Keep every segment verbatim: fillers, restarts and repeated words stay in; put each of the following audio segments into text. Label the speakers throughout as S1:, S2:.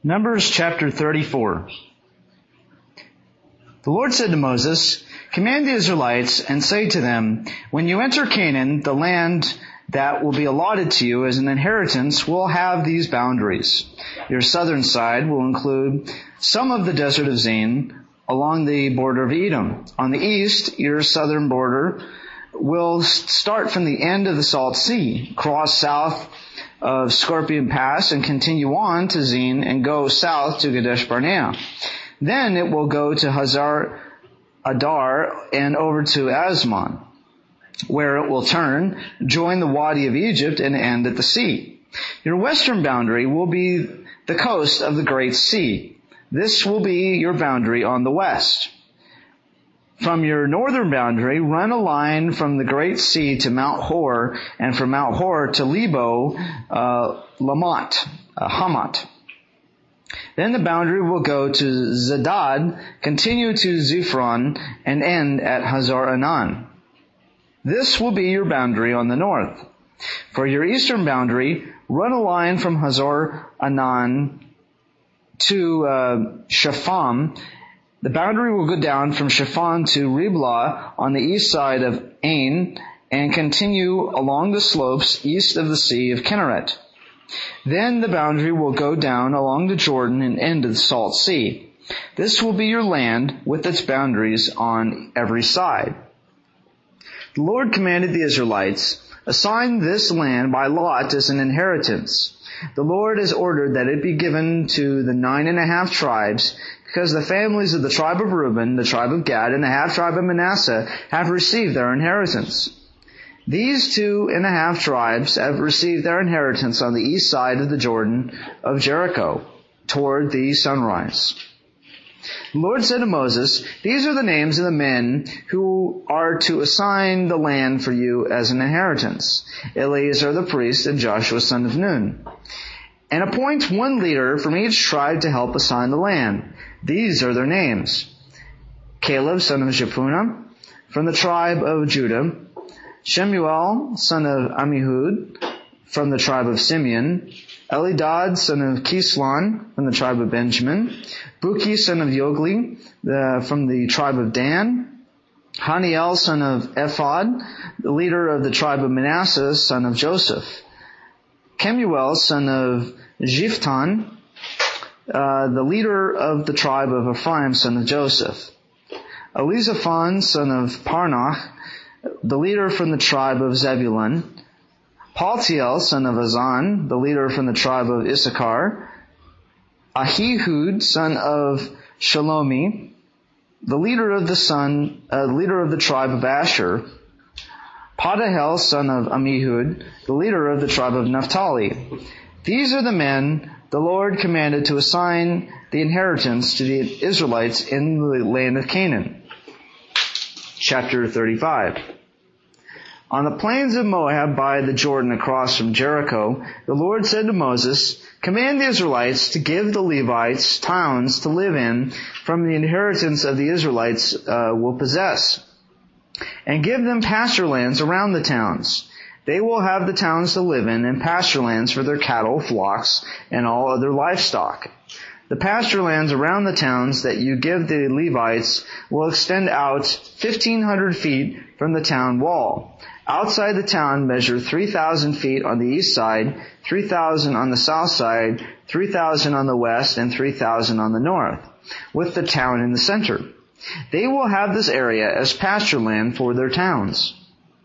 S1: Numbers chapter thirty-four. The Lord said to Moses, "Command the Israelites and say to them, when you enter Canaan, the land that will be allotted to you as an inheritance will have these boundaries. Your southern side will include some of the desert of Zin along the border of Edom. On the east, your southern border will start from the end of the Salt Sea, cross south of Scorpion Pass and continue on to Zin and go south to Kadesh Barnea. Then it will go to Hazar Adar and over to Asmon, where it will turn, join the Wadi of Egypt, and end at the sea. Your western boundary will be the coast of the Great Sea. This will be your boundary on the west. From your northern boundary, run a line from the Great Sea to Mount Hor, and from Mount Hor to Lebo, uh, Lamont, uh, Hamat. Then the boundary will go to Zadad, continue to Ziphron, and end at Hazar Anan. This will be your boundary on the north. For your eastern boundary, run a line from Hazar Anan to uh, Shepham. The boundary will go down from Shaphan to Riblah on the east side of Ain and continue along the slopes east of the Sea of Kinneret. Then the boundary will go down along the Jordan and end of the Salt Sea. This will be your land with its boundaries on every side. The Lord commanded the Israelites, "Assign this land by lot as an inheritance. The Lord has ordered that it be given to the nine and a half tribes, because the families of the tribe of Reuben, the tribe of Gad, and the half-tribe of Manasseh have received their inheritance. These two and a half tribes have received their inheritance on the east side of the Jordan of Jericho, toward the sunrise." The Lord said to Moses, "These are the names of the men who are to assign the land for you as an inheritance: Eleazar the priest and Joshua son of Nun. And appoint one leader from each tribe to help assign the land. These are their names: Caleb son of Jephunneh from the tribe of Judah, Shemuel son of Ammihud from the tribe of Simeon, Elidad son of Kislon from the tribe of Benjamin, Buki son of Yogli the, from the tribe of Dan, Haniel son of Ephod, the leader of the tribe of Manasseh son of Joseph, Kemuel son of Jiftan, uh, the leader of the tribe of Ephraim son of Joseph, Elizaphan son of Parnach, the leader from the tribe of Zebulun, Paltiel son of Azan, the leader from the tribe of Issachar, Ahihud son of Shalomi, the leader of the son, uh, leader of the tribe of Asher, Padahel son of Ammihud, the leader of the tribe of Naphtali. These are the men the Lord commanded to assign the inheritance to the Israelites in the land of Canaan." Chapter thirty-five. On the plains of Moab by the Jordan across from Jericho, the Lord said to Moses, "Command the Israelites to give the Levites towns to live in from the inheritance of the Israelites uh, will possess, and give them pasture lands around the towns. They will have the towns to live in and pasture lands for their cattle, flocks, and all other livestock. The pasture lands around the towns that you give the Levites will extend out fifteen hundred feet from the town wall. Outside the town measure three thousand feet on the east side, three thousand on the south side, three thousand on the west, and three thousand on the north, with the town in the center. They will have this area as pasture land for their towns.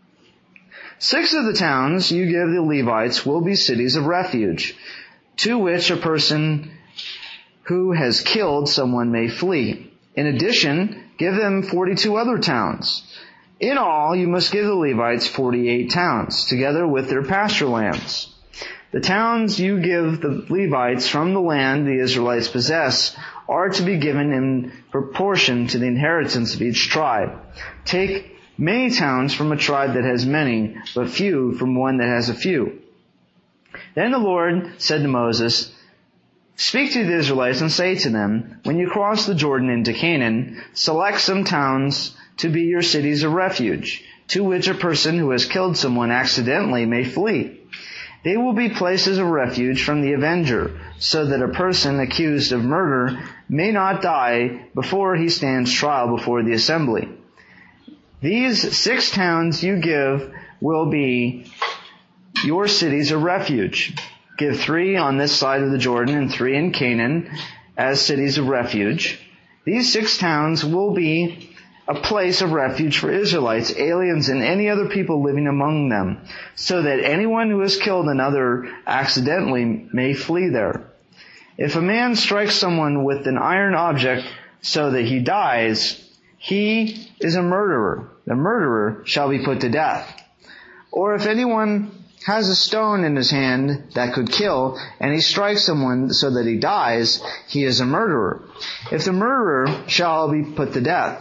S1: Six of the towns you give the Levites will be cities of refuge, to which a person who has killed someone may flee. In addition, give them forty-two other towns. In all, you must give the Levites forty-eight towns, together with their pasture lands. The towns you give the Levites from the land the Israelites possess are to be given in proportion to the inheritance of each tribe. Take many towns from a tribe that has many, but few from one that has a few." Then the Lord said to Moses, "Speak to the Israelites and say to them, when you cross the Jordan into Canaan, select some towns to be your cities of refuge, to which a person who has killed someone accidentally may flee. They will be places of refuge from the avenger, so that a person accused of murder may not die before he stands trial before the assembly. These six towns you give will be your cities of refuge. Give three on this side of the Jordan and three in Canaan as cities of refuge. These six towns will be a place of refuge for Israelites, aliens, and any other people living among them, so that anyone who has killed another accidentally may flee there. If a man strikes someone with an iron object so that he dies, he is a murderer. The murderer shall be put to death. Or if anyone has a stone in his hand that could kill, and he strikes someone so that he dies, he is a murderer. If the murderer shall be put to death.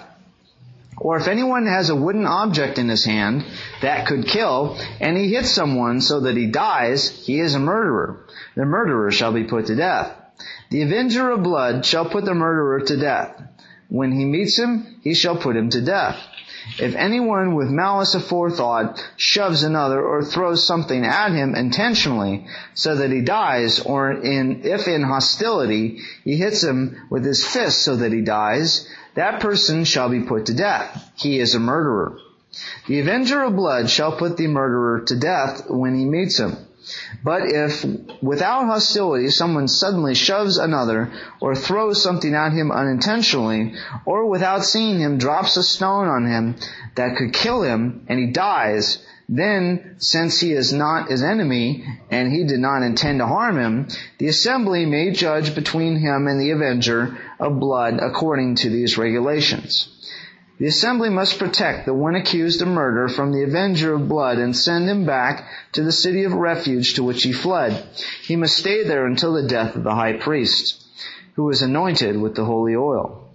S1: Or if anyone has a wooden object in his hand that could kill, and he hits someone so that he dies, he is a murderer. The murderer shall be put to death. The avenger of blood shall put the murderer to death. When he meets him, he shall put him to death. If anyone with malice aforethought shoves another or throws something at him intentionally so that he dies, or in, if in hostility he hits him with his fist so that he dies, that person shall be put to death. He is a murderer. The avenger of blood shall put the murderer to death when he meets him. But if without hostility someone suddenly shoves another or throws something at him unintentionally, or without seeing him drops a stone on him that could kill him and he dies, then, since he is not his enemy and he did not intend to harm him, the assembly may judge between him and the avenger of blood according to these regulations. The assembly must protect the one accused of murder from the avenger of blood and send him back to the city of refuge to which he fled. He must stay there until the death of the high priest, who is anointed with the holy oil.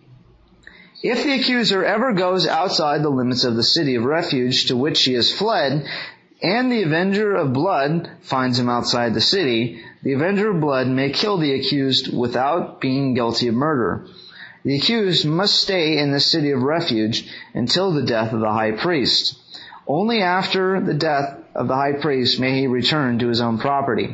S1: If the accuser ever goes outside the limits of the city of refuge to which he has fled, and the avenger of blood finds him outside the city, the avenger of blood may kill the accused without being guilty of murder. The accused must stay in the city of refuge until the death of the high priest. Only after the death of the high priest may he return to his own property.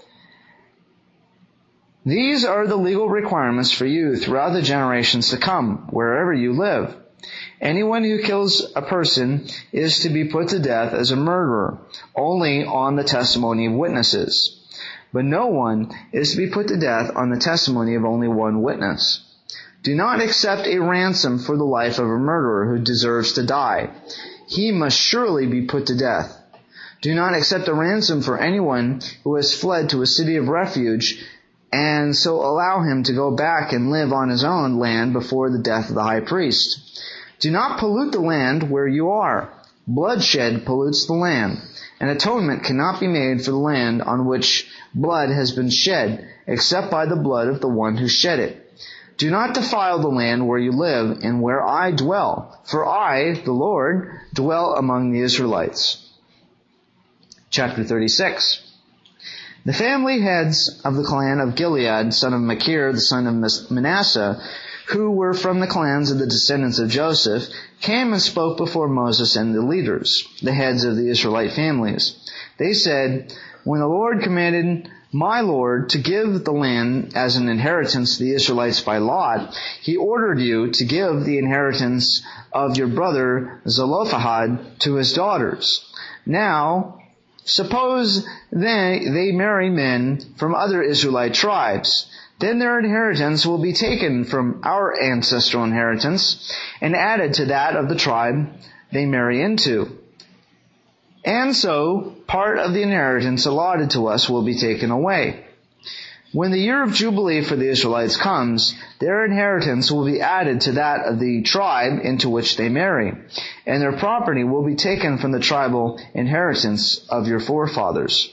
S1: These are the legal requirements for you throughout the generations to come, wherever you live. Anyone who kills a person is to be put to death as a murderer, only on the testimony of witnesses. But no one is to be put to death on the testimony of only one witness. Do not accept a ransom for the life of a murderer who deserves to die. He must surely be put to death. Do not accept a ransom for anyone who has fled to a city of refuge, and so allow him to go back and live on his own land before the death of the high priest. Do not pollute the land where you are. Bloodshed pollutes the land. An atonement cannot be made for the land on which blood has been shed, except by the blood of the one who shed it. Do not defile the land where you live and where I dwell, for I, the Lord, dwell among the Israelites. Chapter thirty-six. The family heads of the clan of Gilead, son of Machir, the son of Manasseh, who were from the clans of the descendants of Joseph, came and spoke before Moses and the leaders, the heads of the Israelite families. They said, when the Lord commanded my Lord to give the land as an inheritance to the Israelites by lot, he ordered you to give the inheritance of your brother Zelophehad to his daughters. Now, suppose they, they marry men from other Israelite tribes. Then their inheritance will be taken from our ancestral inheritance and added to that of the tribe they marry into. And so, part of the inheritance allotted to us will be taken away. When the year of Jubilee for the Israelites comes, their inheritance will be added to that of the tribe into which they marry, and their property will be taken from the tribal inheritance of your forefathers.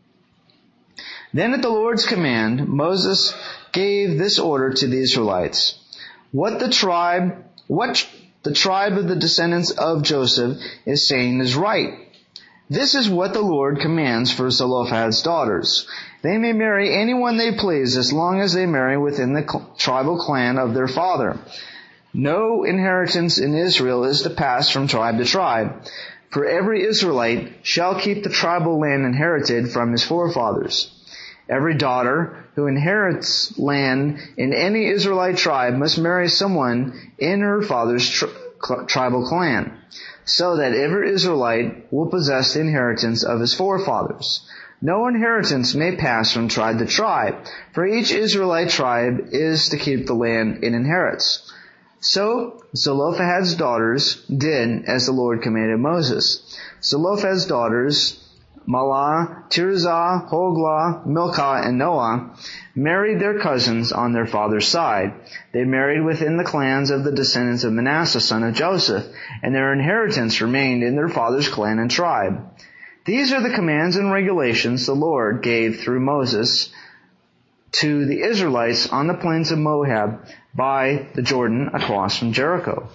S1: Then at the Lord's command, Moses gave this order to the Israelites. What the tribe, what the tribe of the descendants of Joseph is saying is right. This is what the Lord commands for Zelophehad's daughters. They may marry anyone they please as long as they marry within the tribal clan of their father. No inheritance in Israel is to pass from tribe to tribe, for every Israelite shall keep the tribal land inherited from his forefathers. Every daughter who inherits land in any Israelite tribe must marry someone in her father's tri- tribal clan, so that every Israelite will possess the inheritance of his forefathers. No inheritance may pass from tribe to tribe, for each Israelite tribe is to keep the land it inherits. So Zelophehad's daughters did as the Lord commanded Moses. Zelophehad's daughters, Mahlah, Tirzah, Hoglah, Milcah, and Noah, married their cousins on their father's side. They married within the clans of the descendants of Manasseh, son of Joseph, and their inheritance remained in their father's clan and tribe. These are the commands and regulations the Lord gave through Moses to the Israelites on the plains of Moab by the Jordan across from Jericho.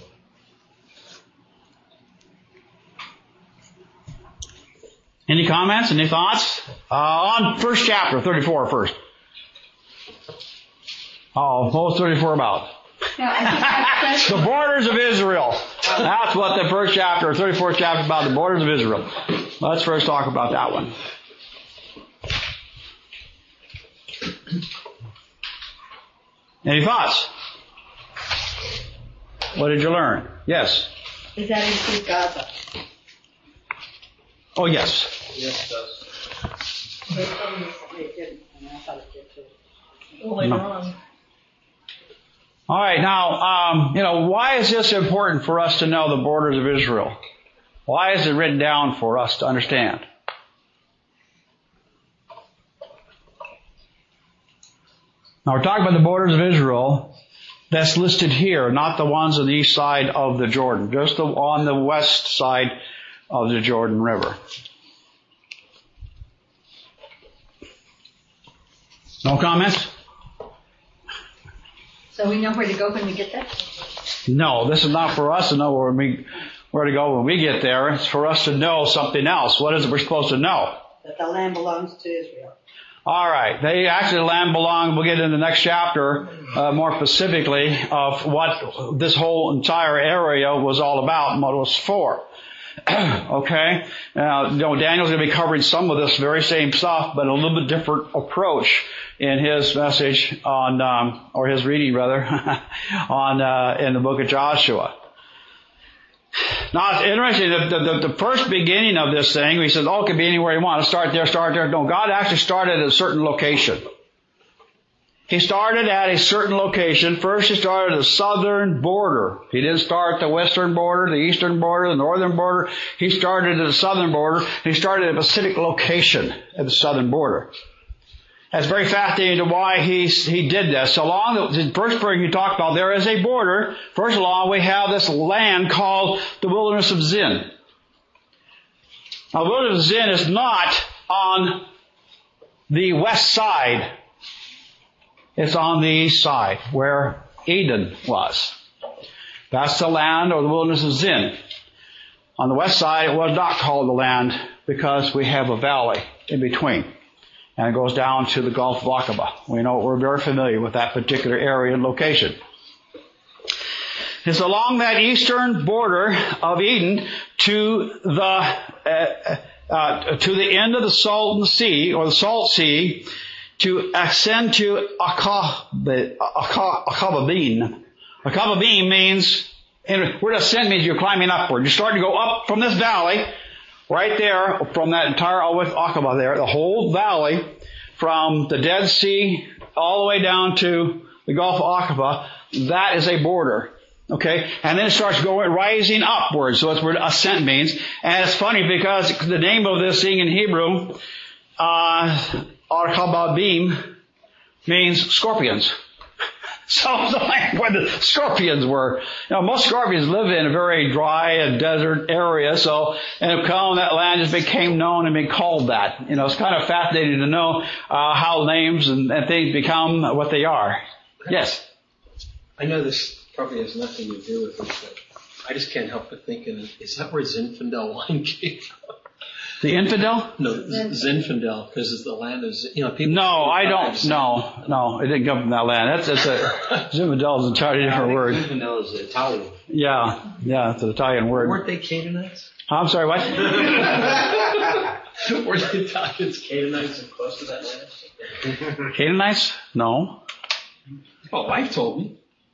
S2: Any comments? Any thoughts? Uh, on first chapter, thirty-four first. Oh, what was thirty-four about? The borders of Israel. That's what the first chapter, thirty-fourth chapter is about, the borders of Israel. Let's first talk about that one. Any thoughts? What did you learn? Yes?
S3: Does that include Gaza?
S2: Oh, yes.
S4: Yes, it does.
S3: They told me it didn't, and I thought it did too.
S4: Well, later on.
S2: All right, now, um, you know, why is this important for us to know the borders of Israel? Why is it written down for us to understand? Now, we're talking about the borders of Israel. That's listed here, not the ones on the east side of the Jordan, just the, on the west side of the Jordan River. No comments?
S3: So we know where to go when we get there?
S2: No, this is not for us to know where we where to go when we get there. It's for us to know something else. What is it we're supposed to know?
S3: That the land belongs to Israel.
S2: All right. They actually, the land belonged, we'll get into the next chapter, uh, more specifically of what this whole entire area was all about and what it was for. Okay? Now, you know, Daniel's going to be covering some of this very same stuff, but a little bit different approach in his message on, um, or his reading rather, on, uh, in the book of Joshua. Now, it's interesting, the, the, the first beginning of this thing, he says, oh, it could be anywhere you want. Start there, start there. No, God actually started at a certain location. He started at a certain location. First, he started at the southern border. He didn't start at the western border, the eastern border, the northern border. He started at the southern border. He started at a specific location at the southern border. That's very fascinating to why he he did this. So along the first thing he talked about, there is a border. First of all, we have this land called the Wilderness of Zin. Now, the Wilderness of Zin is not on the west side. It's on the east side, where Eden was. That's the land or the Wilderness of Zin. On the west side, it was not called the land because we have a valley in between. And it goes down to the Gulf of Aqaba. We know we're very familiar with that particular area and location. It's along that eastern border of Eden to the uh, uh, to the end of the Salton Sea or the Salt Sea to ascend to Aqaba, Aqaba Bean. Aqaba Bean means, where ascend means you're climbing upward. You're starting to go up from this valley. Right there, from that entire, all with Aqaba there, the whole valley, from the Dead Sea all the way down to the Gulf of Aqaba, that is a border. Okay? And then it starts going, rising upwards. So that's where ascent means. And it's funny because the name of this thing in Hebrew, uh, Aqaba Beam, means scorpions. So the land where the scorpions were. You know, most scorpions live in a very dry and desert area, so, and that land just became known and been called that. You know, it's kind of fascinating to know, uh, how names and, and things become what they are. Yes?
S4: I know this probably has nothing to do with it, but I just can't help but thinking, is that where Zinfandel wine came from?
S2: The infidel?
S4: No, Zinfandel, because it's the land is, you know, people.
S2: No, I don't, no, no, it didn't come from that land. That's, that's a, Zinfandel is an entirely different word.
S4: Zinfandel is Italian.
S2: Yeah, yeah, it's an Italian word.
S4: Weren't they Canaanites?
S2: I'm sorry, what?
S4: Were the Italians Canaanites and close to that land?
S2: Canaanites? No.
S4: My wife told me.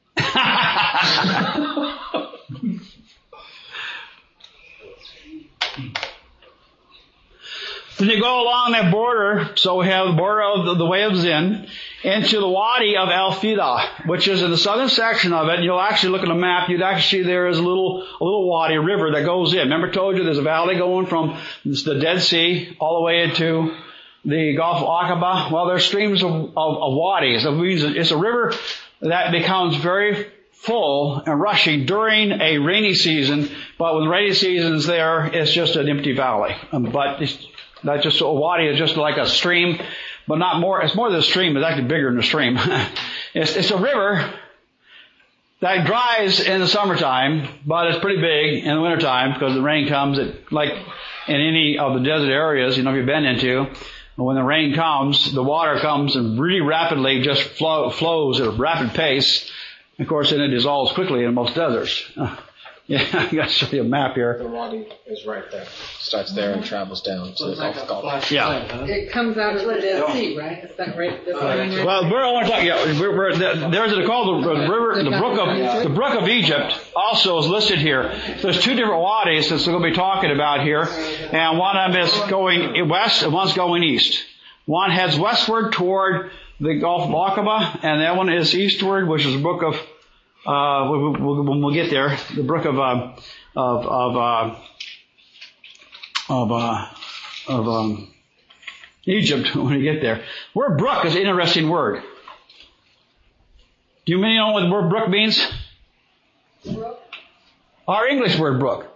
S2: Then you go along that border, so we have the border of the, the Way of Zin, into the Wadi of Al-Fidah, which is in the southern section of it. You'll actually look at a map, you'd actually see there is a little, a little wadi, a river that goes in. Remember I told you there's a valley going from the Dead Sea all the way into the Gulf of Aqaba? Well, there's streams of, of, of wadis. It means it's a river that becomes very full and rushing during a rainy season, but when the rainy season's there, it's just an empty valley. Um, but it's not just a wadi, it's just like a stream, but not more, it's more than a stream, it's actually bigger than a stream. it's, it's a river that dries in the summertime, but it's pretty big in the wintertime because the rain comes, it, like in any of the desert areas, you know, you've been into, when the rain comes, the water comes and really rapidly just flow, flows at a rapid pace. Of course, then it dissolves quickly in most deserts. Uh, yeah, I got to show you a map here.
S4: The wadi is right there. Starts there and travels down to the Gulf of Gulf.
S2: Yeah.
S3: It comes out of the Dead Sea, right? Is that right? That's right.
S2: Well, we're only talking. Yeah, we're, we're, there's a called the river, the brook of the brook of Egypt. Also is listed here. There's two different wadis that we're going to be talking about here, and one of them is going west and one's going east. One heads westward toward the Gulf of Aqaba, and that one is eastward, which is the brook of. Uh, we'll, we'll, when we'll get there, the brook of uh, of of uh, of uh, of um, Egypt. When we get there, word brook is an interesting word. Do you mean know what the word brook means? Brook. Our English word brook.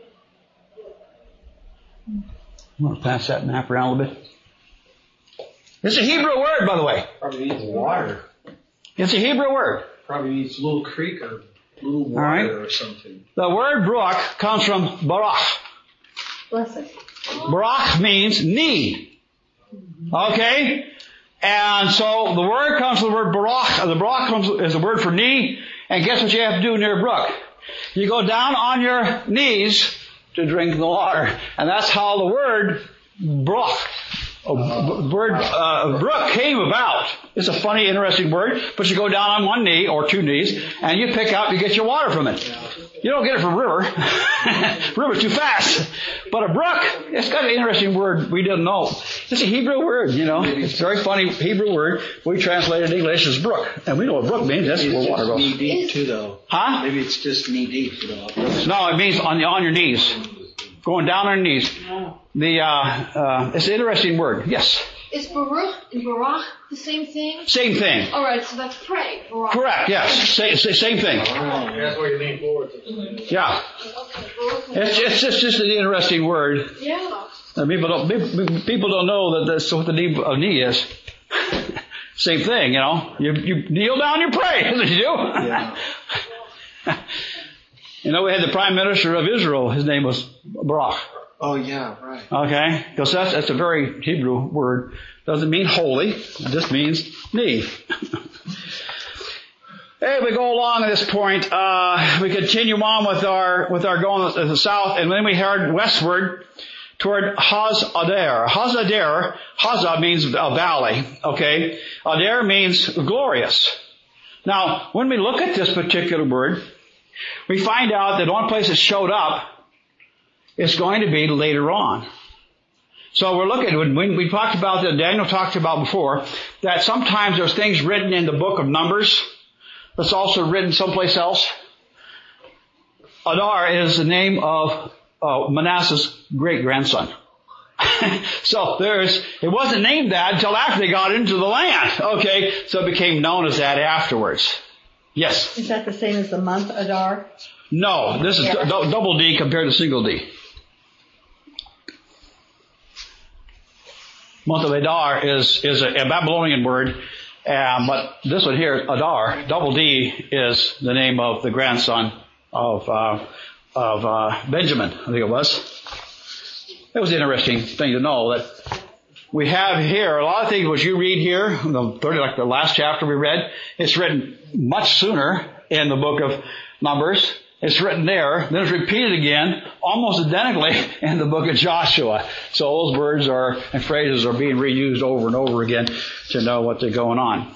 S2: I'm going to pass that map around a little bit. It's a Hebrew word, by the way.
S4: Probably means water.
S2: It's a Hebrew word.
S4: Probably means little creek or little water right. or something.
S2: The word brook comes from barak.
S3: Blessed.
S2: Barak means knee. Okay? And so the word comes from the word barak. The barak comes is the word for knee. And guess what you have to do near a brook? You go down on your knees to drink the water. And that's how the word brook, a word, uh, brook came about. It's a funny, interesting word, but you go down on one knee or two knees and you pick out, you get your water from it. You don't get it from river. River's too fast. But a brook, it's got an interesting word we didn't know. It's a Hebrew word, you know. It's a very funny Hebrew word. We translated English as brook. And we know what brook means. That's where water goes.
S4: Knee deep too, though.
S2: Huh?
S4: Maybe it's just knee deep, you know.
S2: No, it means on, on your knees. Going down on your knees. The, uh, uh, it's an interesting word. Yes.
S5: Is Baruch and Barak the same thing?
S2: Same thing.
S5: Alright, so that's pray. Barak.
S2: Correct, yes. Same, same thing.
S4: Oh, that's where you lean forward to.
S2: Yeah. It's, it's just, just an interesting word.
S5: Yeah.
S2: Uh, people don't, people don't know that that's what the knee, uh, knee is. Same thing, you know. You, you kneel down, you pray. That's what you do.
S4: Yeah.
S2: You know, we had the Prime Minister of Israel. His name was Barak.
S4: Oh, yeah, right.
S2: Okay? Because that's, that's a very Hebrew word. Doesn't mean holy. It just means knee. Hey, we go along at this point. Uh, we continue on with our, with our going to the south, and then we head westward toward Haz-Adair. Haz-Adair, Haza means a valley. Okay? Adair means glorious. Now, when we look at this particular word, we find out that one place it showed up, it's going to be later on. So we're looking, when we talked about that, Daniel talked about before, that sometimes there's things written in the book of Numbers that's also written someplace else. Adar is the name of uh, Manasseh's great-grandson. So there's, it wasn't named that until after they got into the land. Okay, so it became known as that afterwards. Yes?
S3: Is that the same as the month Adar?
S2: No, this is
S3: Yeah.
S2: d- double D compared to single D. Month of Adar is, is a, a Babylonian word, uh, but this one here, Adar, double D is the name of the grandson of, uh, of, uh, Benjamin, I think it was. That was an interesting thing to know that we have here, a lot of things which you read here, the thirty, like the last chapter we read, it's written much sooner in the book of Numbers. It's written there. Then it's repeated again, almost identically, in the book of Joshua. So those words are and phrases are being reused over and over again to know what's going on.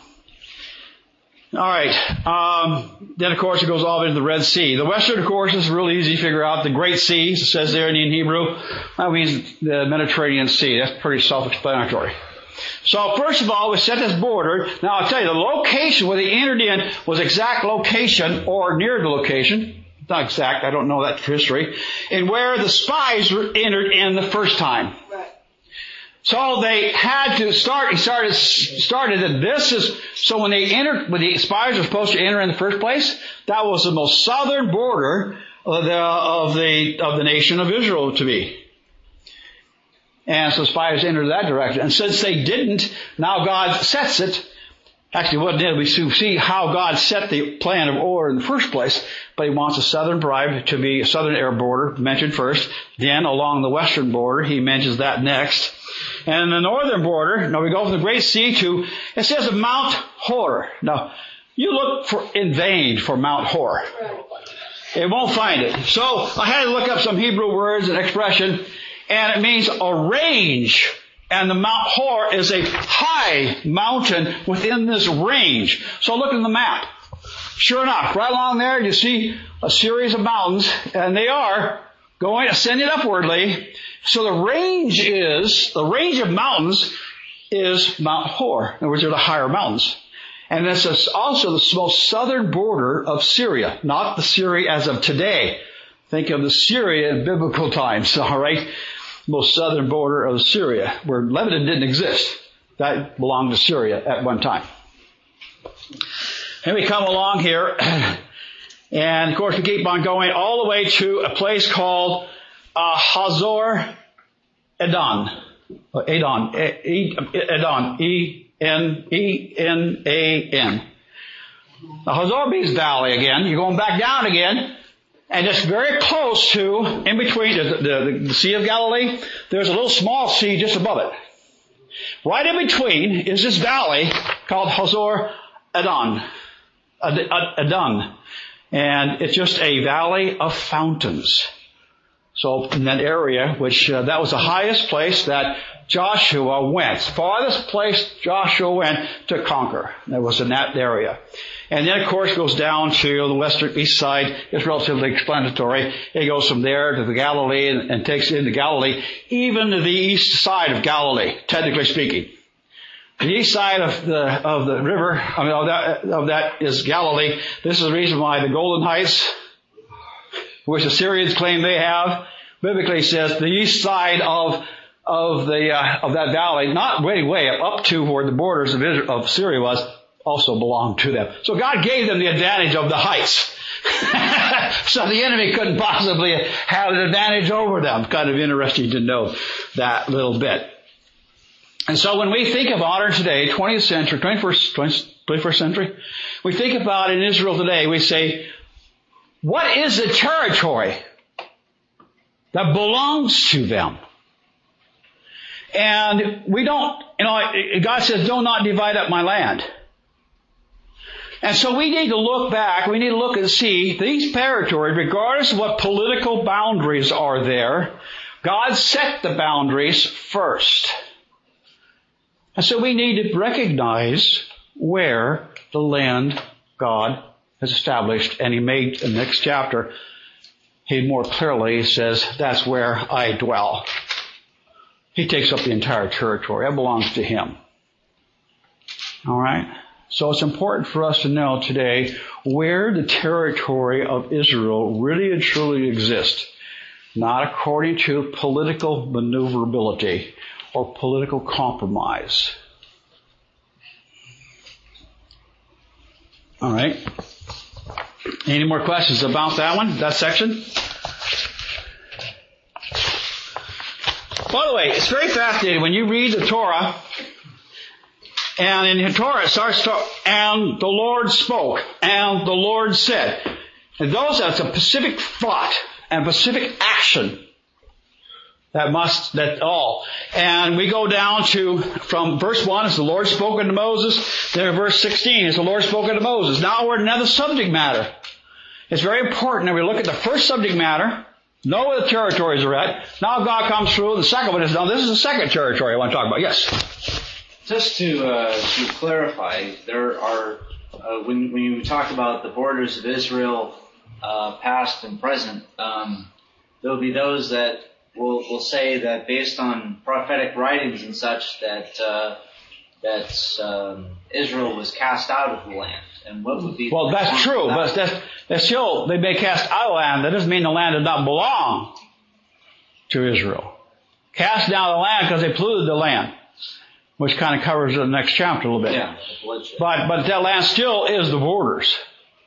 S2: All right. Um, then, of course, it goes off into the Red Sea. The western, of course, is really easy to figure out. The Great Sea, it says there in Hebrew, that means the Mediterranean Sea. That's pretty self-explanatory. So, first of all, we set this border. Now, I'll tell you, the location where they entered in was exact location or near the location. Not exact, I don't know that history. And where the spies were entered in the first time.
S3: Right.
S2: So they had to start, he started, started that this is, so when they entered, when the spies were supposed to enter in the first place, that was the most southern border of the, of the, of the nation of Israel to be. And so spies entered that direction. And since they didn't, now God sets it. Actually, what did we see how God set the plan of order in the first place, but he wants a southern tribe to be a southern air border mentioned first. Then along the western border, he mentions that next. And the northern border, now we go from the Great Sea to, it says of Mount Hor. Now, you look for in vain for Mount Hor. It won't find it. So I had to look up some Hebrew words and expression, and it means a range. And the Mount Hor is a high mountain within this range. So look at the map. Sure enough, right along there you see a series of mountains, and they are going, ascending upwardly. So the range is, the range of mountains is Mount Hor. In other words, they're the higher mountains. And this is also the most southern border of Syria, not the Syria as of today. Think of the Syria in biblical times, all right? Most southern border of Syria, where Lebanon didn't exist. That belonged to Syria at one time. And we come along here, and of course we keep on going all the way to a place called uh, Hazor Edon. Edon. Edon. E N E N A N. The Hazor means valley again. You're going back down again. And just very close to, in between the, the, the Sea of Galilee, there's a little small sea just above it. Right in between is this valley called Hazor Edon. Edon. And it's just a valley of fountains. So in that area, which uh, that was the highest place that Joshua went. Farthest place Joshua went to conquer. That was in that area. And then, of course, it goes down to the western east side. It's relatively explanatory. It goes from there to the Galilee and, and takes into Galilee, even to the east side of Galilee, technically speaking. The east side of the of the river, I mean, of that, of that is Galilee. This is the reason why the Golden Heights, which the Syrians claim they have, biblically says the east side of of the uh, of that valley, not way way up to where the borders of Israel, of Syria was, also belonged to them. So God gave them the advantage of the heights. So the enemy couldn't possibly have an advantage over them. Kind of interesting to know that little bit. And so when we think of modern today, twentieth century, twenty-first, twenty-first century, we think about in Israel today, we say, what is the territory that belongs to them? And we don't, you know, God says, do not divide up my land. And so we need to look back, we need to look and see these territories, regardless of what political boundaries are there, God set the boundaries first. And so we need to recognize where the land God has established. And he made, in the next chapter, he more clearly says, that's where I dwell. He takes up the entire territory. That belongs to him. All right? So it's important for us to know today where the territory of Israel really and truly exists. Not according to political maneuverability or political compromise. All right. Any more questions about that one, that section? By the way, it's very fascinating when you read the Torah, and in the Torah it starts to, and the Lord spoke, and the Lord said. And those, that's a specific thought and specific action. That must, that all. And we go down to, from verse one, is the Lord spoke unto Moses. Then verse sixteen is the Lord spoke unto Moses. Now we're in another subject matter. it's very important that we look at the first subject matter, know where the territories are at. Now God comes through. The second one is, now this is the second territory I want to talk about. Yes?
S6: Just to, uh, to clarify, there are, uh, when, when you talk about the borders of Israel, uh, past and present, um, there'll be those that will, will say that based on prophetic writings and such that, uh, that, um, Israel was cast out of the land. And what would be...
S2: Well, that's true, but that's, that's still, they may cast out of the land. That doesn't mean the land did not belong to Israel. Cast down the land because they polluted the land, which kind of covers the next chapter a little bit.
S6: Yeah,
S2: but, but that land still is the borders.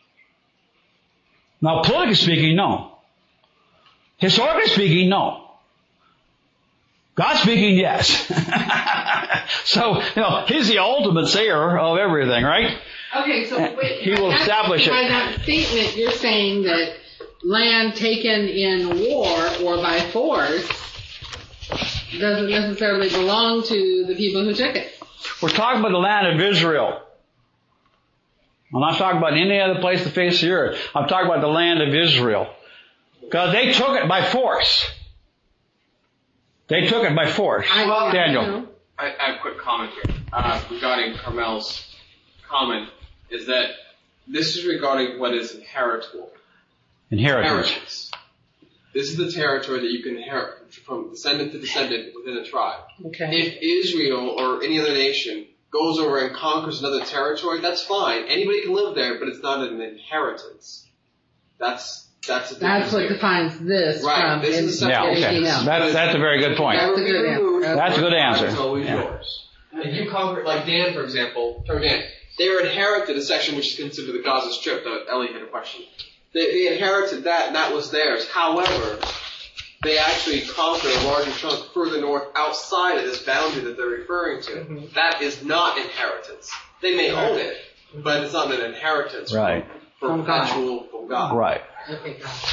S2: Now, politically speaking, no. Historically speaking, no. God speaking, yes. So, you know, He's the ultimate sayer of everything, right?
S7: Okay, so wait,
S2: He will establish it.
S7: By that statement, you're saying that land taken in war or by force doesn't necessarily belong to the people who took it.
S2: We're talking about the land of Israel. I'm not talking about any other place to face the earth. I'm talking about the land of Israel. Because they took it by force. They took it by force.
S7: I,
S2: Daniel.
S7: You know.
S8: I, I have a quick comment here uh, regarding Carmel's comment, is that this is regarding what is inheritable.
S2: Inheritance.
S8: Inheritance. This is the territory that you can inherit from descendant to descendant within a tribe.
S7: Okay.
S8: If Israel or any other nation goes over and conquers another territory, that's fine. Anybody can live there, but it's not an inheritance. That's that's a
S7: That's what
S8: here.
S7: defines this
S8: Right.
S7: from
S8: This is
S7: in-
S2: Yeah, okay.
S7: anything else.
S2: That's, that's a very good point.
S7: That's a good answer.
S2: That's a good answer.
S8: It's always
S2: Yeah.
S8: yours. If you conquer, like Dan, for example, or Dan, they were inherited a section which is considered the Gaza Strip that Ellie had a question. They, they inherited that, and that was theirs. However, they actually conquered a larger chunk further north outside of this boundary that they're referring to.
S7: Mm-hmm.
S8: That is not inheritance. They may own it, but it's not an inheritance
S2: Right.
S7: From God.
S8: perpetual from God.
S2: Right.
S7: Okay, got it.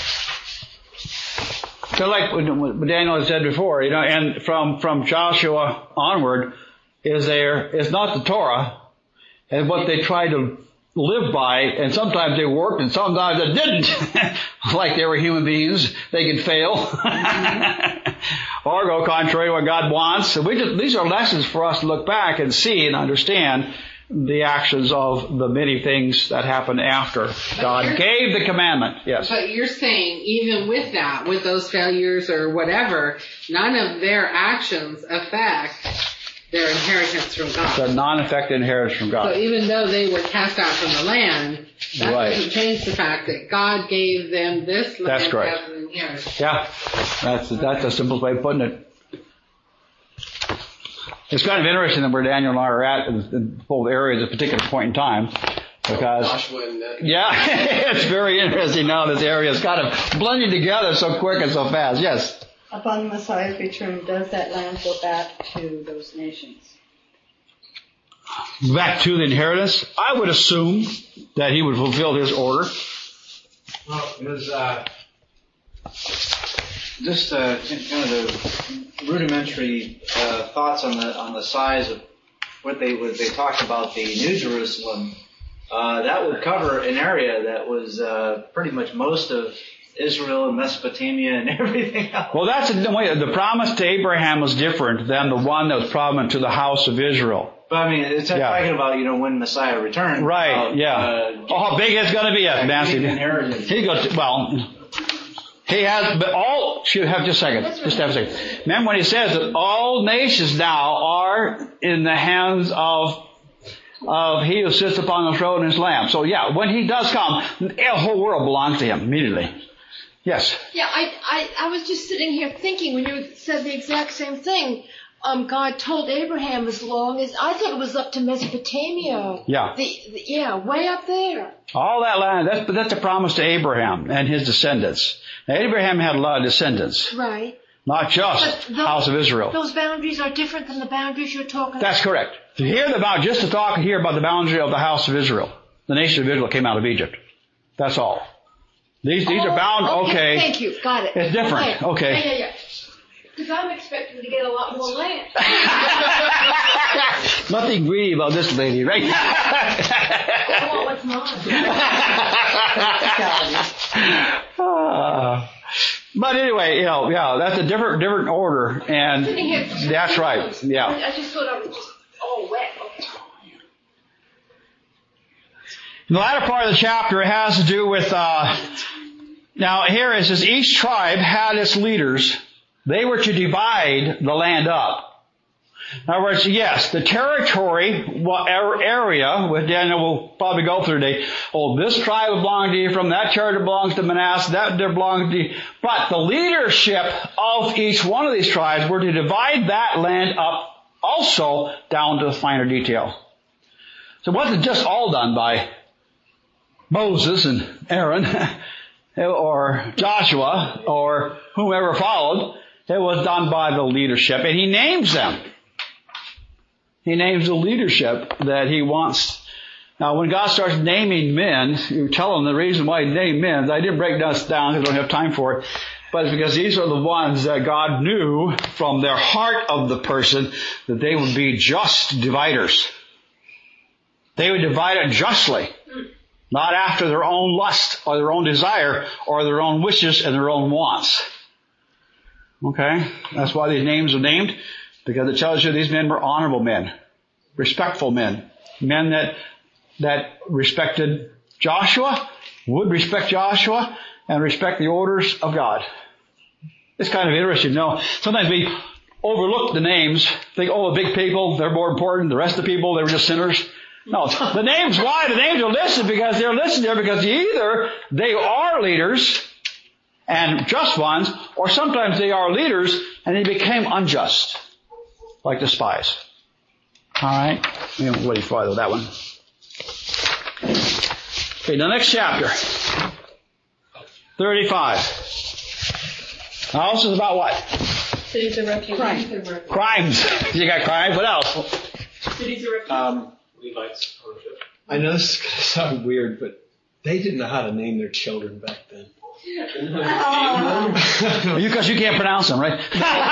S2: So like what Daniel had said before, you know, and from, from Joshua onward, is there, is not the Torah, and what they try to live by, and sometimes they worked and sometimes they didn't. Like they were human beings, they could fail. Or go contrary to what God wants. So we just, these are lessons for us to look back and see and understand the actions of the many things that happened after God gave the commandment. Yes.
S7: But you're saying even with that, with those failures or whatever, none of their actions affect their inheritance from God.
S2: The non-effective inheritance from God.
S7: So even though they were cast out from the land, that
S2: Right.
S7: doesn't change the fact that God gave them this land
S2: That's correct.
S7: as an inheritance.
S2: Yeah. That's, that's a simple way of putting it. It's kind of interesting that where Daniel and I are at in, in both areas at a particular point in time. Because,
S8: Joshua and uh,
S2: yeah, it's very interesting now this area is kind of blending together so quick and so fast. Yes.
S3: Upon Messiah's return, does that land go back to those nations?
S2: Back to the inheritance, I would assume that he would fulfill his order.
S6: Well, there's, uh, just, uh, kind of the rudimentary, uh, thoughts on the, on the size of what they would, they talked about the New Jerusalem. Uh, that would cover an area that was, uh, pretty much most of Israel and Mesopotamia and everything else.
S2: Well, that's the way, the promise to Abraham was different than the one that was promised to the house of Israel.
S6: But I mean, it's
S2: Yeah.
S6: talking about, you know, when Messiah returned.
S2: Right,
S6: about,
S2: yeah.
S6: Uh,
S2: Oh, how big it's going to be, a massive
S6: inheritance.
S2: He goes, well, he has, but all, should have just a second, just have a second. Remember when he says that all nations now are in the hands of of he who sits upon the throne and his lamb. So yeah, when he does come, the whole world belongs to him immediately. Yes.
S5: Yeah, I, I, I was just sitting here thinking when you said the exact same thing. Um, God told Abraham as long as, I thought it was up to Mesopotamia.
S2: Yeah.
S5: The, the, yeah, way up there.
S2: All that land, that's, that's a promise to Abraham and his descendants. Now, Abraham had a lot of descendants,
S5: Right.
S2: not just
S5: But those,
S2: house of Israel.
S5: Those boundaries are different than the boundaries you're talking
S2: That's
S5: about.
S2: correct. To hear about, just to talk here about the boundary of the house of Israel. The nation of Israel came out of Egypt. That's all. These, these
S5: Oh,
S2: are bound, okay.
S5: Thank you. Got it.
S2: It's different. Okay.
S5: Yeah, yeah, yeah. Because I'm expecting to get a lot more land.
S2: Nothing greedy about this lady, right?
S5: I want what's mine.
S2: But anyway, you know, yeah, that's a different different order, and that's right. Yeah.
S5: I just thought I was just all wet. Okay.
S2: In the latter part of the chapter, it has to do with, uh, now here it says each tribe had its leaders. They were to divide the land up. In other words, yes, the territory area, which Daniel will probably go through today, oh, this tribe belongs to Ephraim, that territory belongs to Manasseh, that belongs to, but the leadership of each one of these tribes were to divide that land up also down to the finer detail. So it wasn't just all done by Moses and Aaron, or Joshua, or whomever followed. It was done by the leadership, and he names them. He names the leadership that he wants. Now, when God starts naming men, you tell him the reason why he named men. I didn't break this down because I don't have time for it. But it's because these are the ones that God knew from their heart of the person that they would be just dividers. They would divide it justly. Not after their own lust or their own desire or their own wishes and their own wants. Okay? That's why these names are named. Because it tells you these men were honorable men, respectful men, men that that respected Joshua, would respect Joshua, and respect the orders of God. It's kind of interesting. You know, sometimes we overlook the names, think, oh, the big people, they're more important. The rest of the people, they were just sinners. No, the names, why? The names are listed because they're listed there because either they are leaders and just ones, or sometimes they are leaders and they became unjust. Like the spies. Alright? We haven't waited for that one. Okay, the next chapter. thirty-five. Now this is about what?
S3: Cities of refuge. Crimes.
S2: Crimes. You got crimes. What else?
S3: Cities of refuge.
S4: Um,
S8: Levites ownership.
S4: I know this is going to sound weird, but they didn't know how to name their children back then.
S3: Oh.
S2: Because you can't pronounce them, right?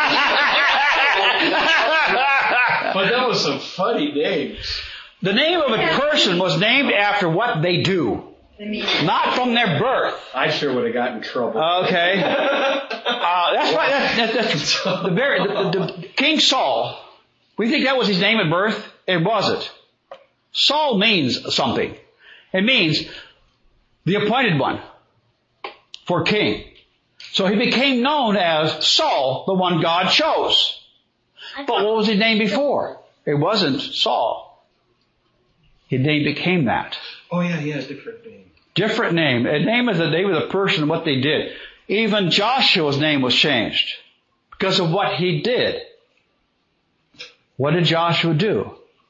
S4: But that was some funny names.
S2: The name of a person was named after what they do. Not from their birth.
S4: I sure would have gotten in trouble.
S2: Okay. Uh, that's right. That's, that's, that's the, very, the, the, the King Saul. We think that was his name at birth? It wasn't. Saul means something. It means the appointed one for king. So he became known as Saul, the one God chose. But what was his name before? It wasn't Saul. His name became that.
S4: Oh yeah, yeah, different name.
S2: Different name. A name is the name of the person and what they did. Even Joshua's name was changed because of what he did. What did Joshua do?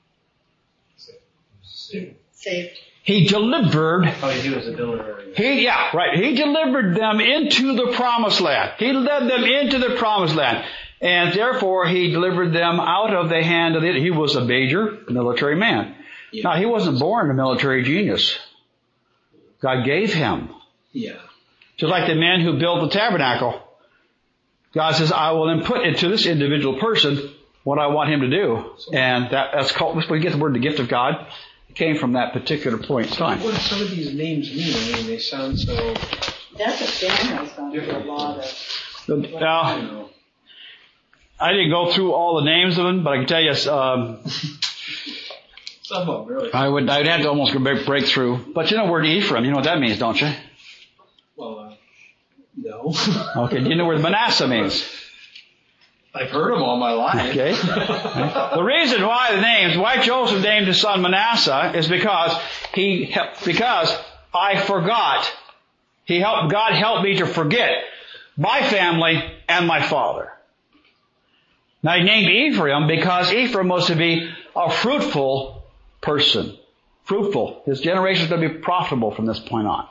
S3: Saved.
S2: He delivered.
S4: Oh, he was a deliverer.
S2: He, yeah, right. He delivered them into the promised land. He led them into the promised land. And therefore, he delivered them out of the hand of the, he was a major military man. Yeah. Now, he wasn't born a military genius. God gave him.
S4: Yeah.
S2: Just like the men who built the tabernacle. God says, I will then put into this individual person what I want him to do. And that, that's called, we get the word the gift of God. It came from that particular point in time.
S4: What do some of these names mean? I mean, they sound so...
S3: That's a family has gone through a lot of...
S2: Now, I didn't go through all the names of them, but I can tell you, um,
S4: some of them really.
S2: I would, I'd have to almost break, break through. But you know the word Ephraim, you know what that means, don't you?
S4: Well, uh, no.
S2: Okay, do you know where Manasseh means?
S4: I've heard them all my life.
S2: Okay. The reason why the names, why Joseph named his son Manasseh is because he, because I forgot. He helped, God helped me to forget my family and my father. Now he named Ephraim because Ephraim was to be a fruitful person. Fruitful. His generation is going to be profitable from this point on.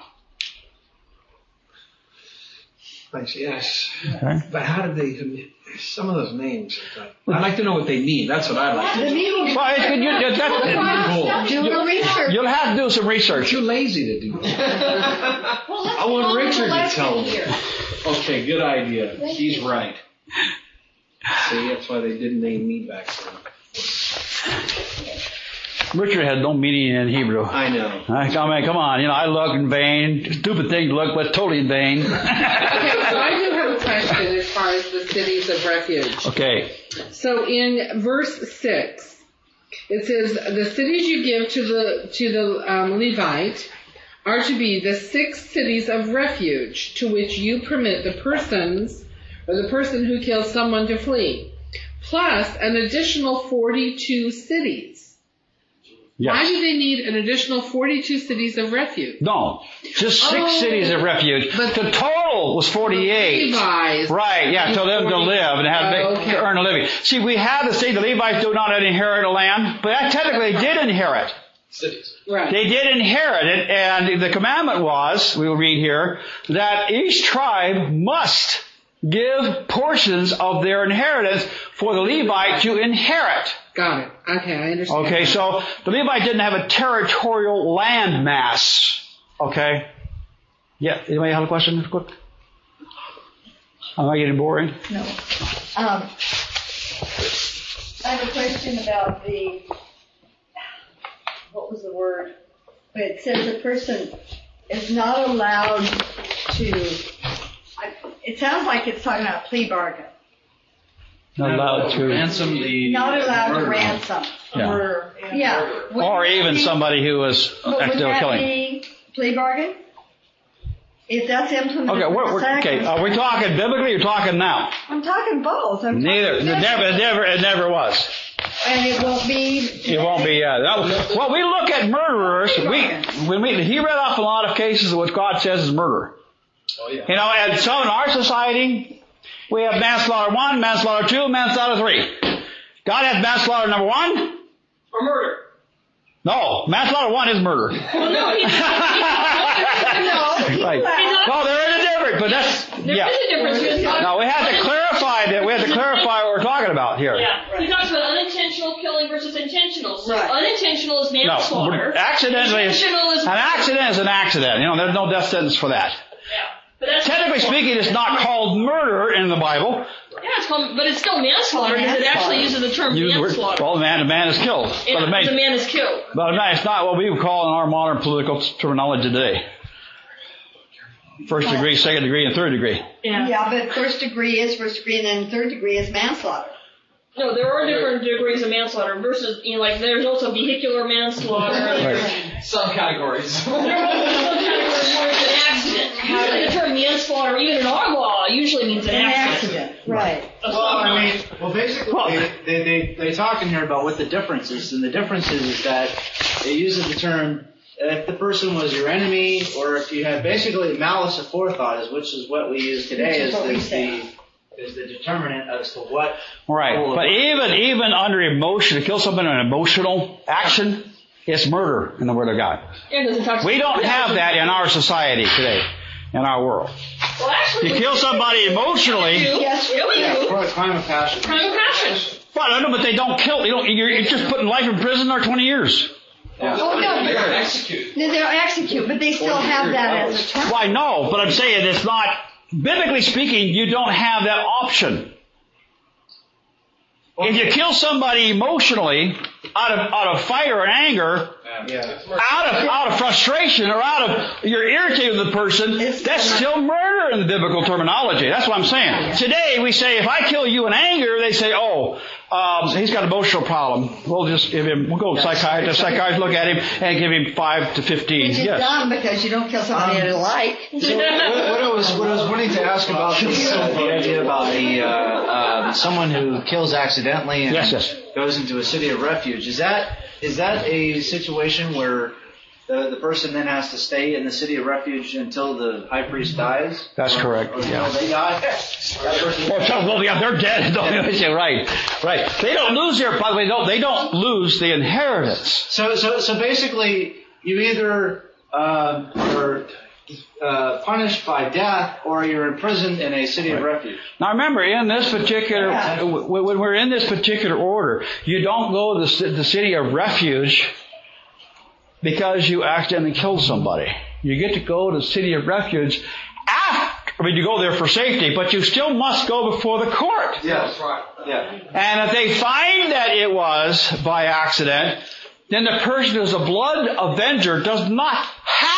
S4: Nice, yes.
S2: Okay.
S4: But how did they, some of those names, I'd like to know what they mean. That's what I'd like to know.
S2: Well, it's, you, that's,
S5: Do a research.
S2: You'll have to do some research.
S4: You're too lazy to do that.
S5: Well, let's
S4: I want
S5: follow
S4: Richard
S5: the
S4: to
S5: lesson
S4: tell me.
S5: here.
S4: Okay, good idea.
S5: Thank
S4: He's
S5: you.
S4: right. See, that's why they didn't name me back then.
S2: Richard had no meaning in Hebrew.
S4: I know.
S2: I mean, come on. You know, I look in vain. Stupid thing to look, but totally in vain.
S7: Okay, so I do have a question as far as the cities of refuge.
S2: Okay.
S7: So in verse six, it says, the cities you give to the to the um, Levite are to be the six cities of refuge to which you permit the persons or the person who kills someone to flee, plus an additional forty-two cities.
S2: Yes.
S7: Why do they need an additional forty-two cities of refuge?
S2: No, just six
S7: Oh,
S2: cities of refuge.
S7: but
S2: The total was forty-eight.
S7: Levi's.
S2: Right, yeah, to them to live and have
S7: Oh,
S2: to
S7: okay.
S2: earn a living. See, we have the state the Levites do not inherit a land, but that technically they did inherit.
S8: Cities.
S7: Right.
S2: They did inherit it, and the commandment was, we will read here, that each tribe must give portions of their inheritance for the Levite to inherit.
S7: Got it. Okay, I understand.
S2: Okay, so the Levite didn't have a territorial land mass. Okay? Yeah, anybody have a question? Quick. Am I getting boring?
S3: No. Um, I have a question about the, what was the word? It says a person is not allowed to, I, it sounds like it's talking about plea bargain.
S2: Not allowed to.
S6: ransom the
S3: Not allowed to
S6: murderer.
S3: ransom.
S2: Yeah.
S3: Murder. Yeah. Wouldn't
S2: Or
S3: that
S2: even
S3: be-
S2: somebody who was
S3: But would
S2: active
S3: that
S2: killing.
S3: be plea bargain? If that's implemented
S2: Okay,
S3: in
S2: we're,
S3: the
S2: we're, okay,
S3: second-
S2: are we talking biblically or talking now?
S3: I'm talking both. I'm
S2: Neither. It
S3: talking
S2: never, it never, it never was.
S3: And it won't be.
S2: It won't be, uh, that, well, we look at murderers, we, when we, he read off a lot of cases of what God says is murder.
S8: Oh, yeah.
S2: You know, and so in our society, we have manslaughter one, manslaughter two, manslaughter three. God has manslaughter number one.
S5: Or murder.
S2: No, manslaughter one is murder.
S5: Well, no, he's
S2: Right. Well, there is a difference, but that's,
S5: There
S2: yeah.
S5: is a difference. He talks-
S2: No, we have to clarify that, we have to clarify what we're talking about here.
S5: Yeah, he talks about unintentional killing versus intentional. So
S3: Right.
S5: unintentional is
S2: No,
S5: manslaughter.
S2: accidentally,
S5: Intentional is
S2: an accident is an accident. You know, there's no death sentence for that.
S5: Yeah, but that's
S2: Technically speaking, it's not called murder in the Bible.
S5: Yeah, it's called, but it's still manslaughter because it actually uses the term
S2: You-
S5: manslaughter.
S2: Well, the man, the man is killed.
S5: Yeah,
S2: But, it may,
S5: the man is killed.
S2: but it may- it's not what we would call in our modern political terminology today. First degree, second degree, and third degree.
S5: Yeah.
S3: Yeah, but first degree is first degree, and then third degree is manslaughter.
S5: No, there are different degrees of manslaughter versus, you know, like there's also vehicular manslaughter.
S2: Right.
S8: Subcategories.
S5: There are also categories where it's an accident. Usually the term manslaughter, even in our law, usually means an
S3: An
S5: accident.
S3: accident, right.
S6: Well, I mean, well, basically, they, they, they talk in here about what the difference is, and the difference is, is that they use the term, if the person was your enemy, or if you had basically malice aforethought, is which is what we use today,
S3: Which is
S6: is
S3: what we
S6: the,
S3: say.
S6: the, is the determinant as to what.
S2: Right.
S6: role of-
S2: But even, even under emotion, to kill someone in an emotional action, it's murder in the Word of God.
S5: Yeah, because it talks
S2: We don't have that in our society today, in our world.
S5: Well, actually,
S2: You kill somebody emotionally,
S5: Yes, really
S6: Yeah,
S5: do.
S6: for a crime of passion.
S5: Crime of passion.
S2: well, I know, but they don't kill. They don't. You're, you're just putting life in prison or twenty years.
S6: Yeah.
S3: Oh, no,
S8: They're
S3: but
S8: executed.
S3: they'll execute, but they still have that as a term.
S2: Why, no, but I'm saying it's not, biblically speaking, you don't have that option. If you kill somebody emotionally, out of, out of fire or anger,
S6: Yeah.
S2: out of, out of frustration or out of, you're irritated with the person, that's still murder in the biblical terminology. That's what I'm saying. Today we say, if I kill you in anger, they say, oh, um, he's got an emotional problem. We'll just give him, we'll go to psychiatrist, psychiatrist look at him and give him five to fifteen.
S3: Which is
S2: Yes.
S3: dumb because you don't kill somebody
S6: Um,
S3: you like.
S6: So what, what I was what I was wanting to ask about this, uh, the idea about the uh, uh, someone who kills accidentally and
S2: Yes, yes.
S6: goes into a city of refuge. Is that is that a situation where the the person then has to stay in the city of refuge until the high priest dies?
S2: That's
S6: Or-
S2: correct,
S6: Or until
S2: yeah.
S6: they die. That person-
S2: Well, so, well, yeah, they're dead. Don't you? Right, right. They don't lose their, by the way, don't, they don't lose the inheritance.
S6: So so so basically, you either uh, are uh, punished by death or you're imprisoned in a city of refuge.
S2: Now remember, in this particular, when when we're in this particular order, you don't go to the, ci- the city of refuge because you accidentally killed somebody. You get to go to the city of refuge after, I mean, you go there for safety, but you still must go before the court.
S6: Yes.
S8: Right.
S6: Yeah.
S2: And if they find that it was by accident, then the person who's a blood avenger does not have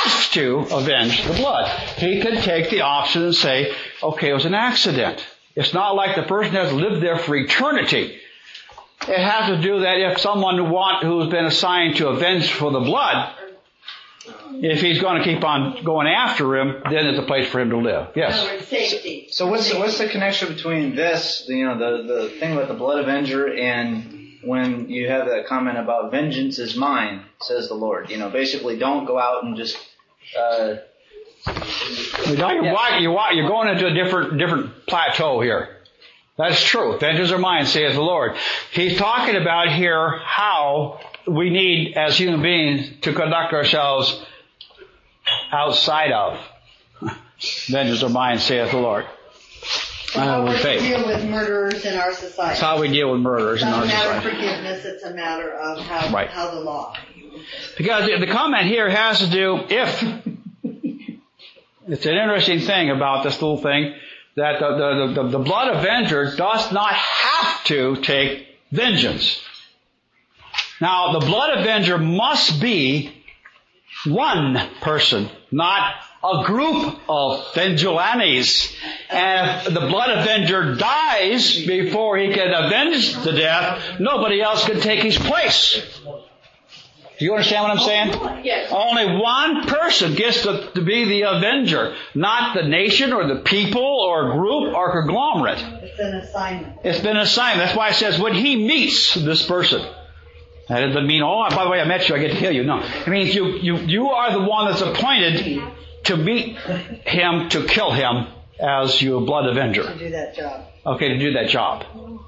S2: have to avenge the blood. He can take the option and say, okay, it was an accident. It's not like the person has lived there for eternity. It has to do that if someone who want, who's been assigned to avenge for the blood, if he's going to keep on going after him, then it's a place for him to live. Yes.
S3: In other words, safety.
S1: So what's the, what's the connection between this, you know, the, the thing about the blood avenger, and when you have that comment about vengeance is mine, says the Lord? You know, basically don't go out and just, uh,
S2: You know, you're, walking, you're, walking, you're going into a different different plateau here. That's true. Vengeance are mine, says the Lord. He's talking about here how we need, as human beings, to conduct ourselves outside of. Vengeance are mine, saith the Lord.
S3: It's how we deal with murderers in our society.
S2: That's how we deal with murderers in our
S3: society. It's not a matter
S2: society.
S3: of forgiveness, it's a matter of how,
S2: Right.
S3: how the law.
S2: Because the comment here has to do, if, it's an interesting thing about this little thing, that the, the, the, the blood avenger does not have to take vengeance. Now, the blood avenger must be one person, not a group of vigilantes. And if the blood avenger dies before he can avenge the death, nobody else can take his place. Do you understand what I'm saying?
S5: Yes.
S2: Only one person gets to, to be the avenger, not the nation or the people or group or conglomerate.
S3: It's an assignment.
S2: It's been assigned. That's why it says when he meets this person. That doesn't mean, oh, by the way, I met you, I get to heal you. No. It means you, you, you are the one that's appointed to meet him, to kill him as your blood avenger.
S3: To do that job.
S2: Okay, to do that job.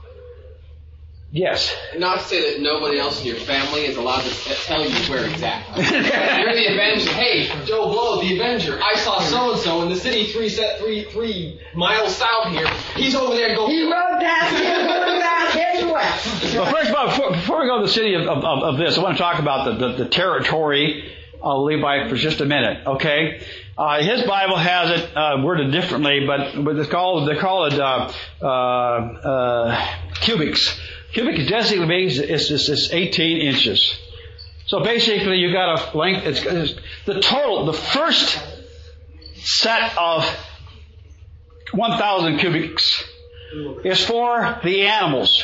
S2: Yes.
S8: Not to say that nobody else in your family is allowed to tell you where exactly. You're the Avenger. Hey, Joe Blow, the Avenger. I saw so-and-so in the city three set three three miles south here. He's over there going.
S3: He rode past him, rode past heading west.
S2: Well, first of all, before, before we go to the city of, of, of this, I want to talk about the, the, the territory of Levi for just a minute, okay? Uh, his Bible has it uh, worded differently, but, but it's called, they call it uh, uh, uh, cubics. Cubic basically means it's, it's, it's eighteen inches. So basically you got a length, it's, it's the total, the first set of one thousand cubics is for the animals.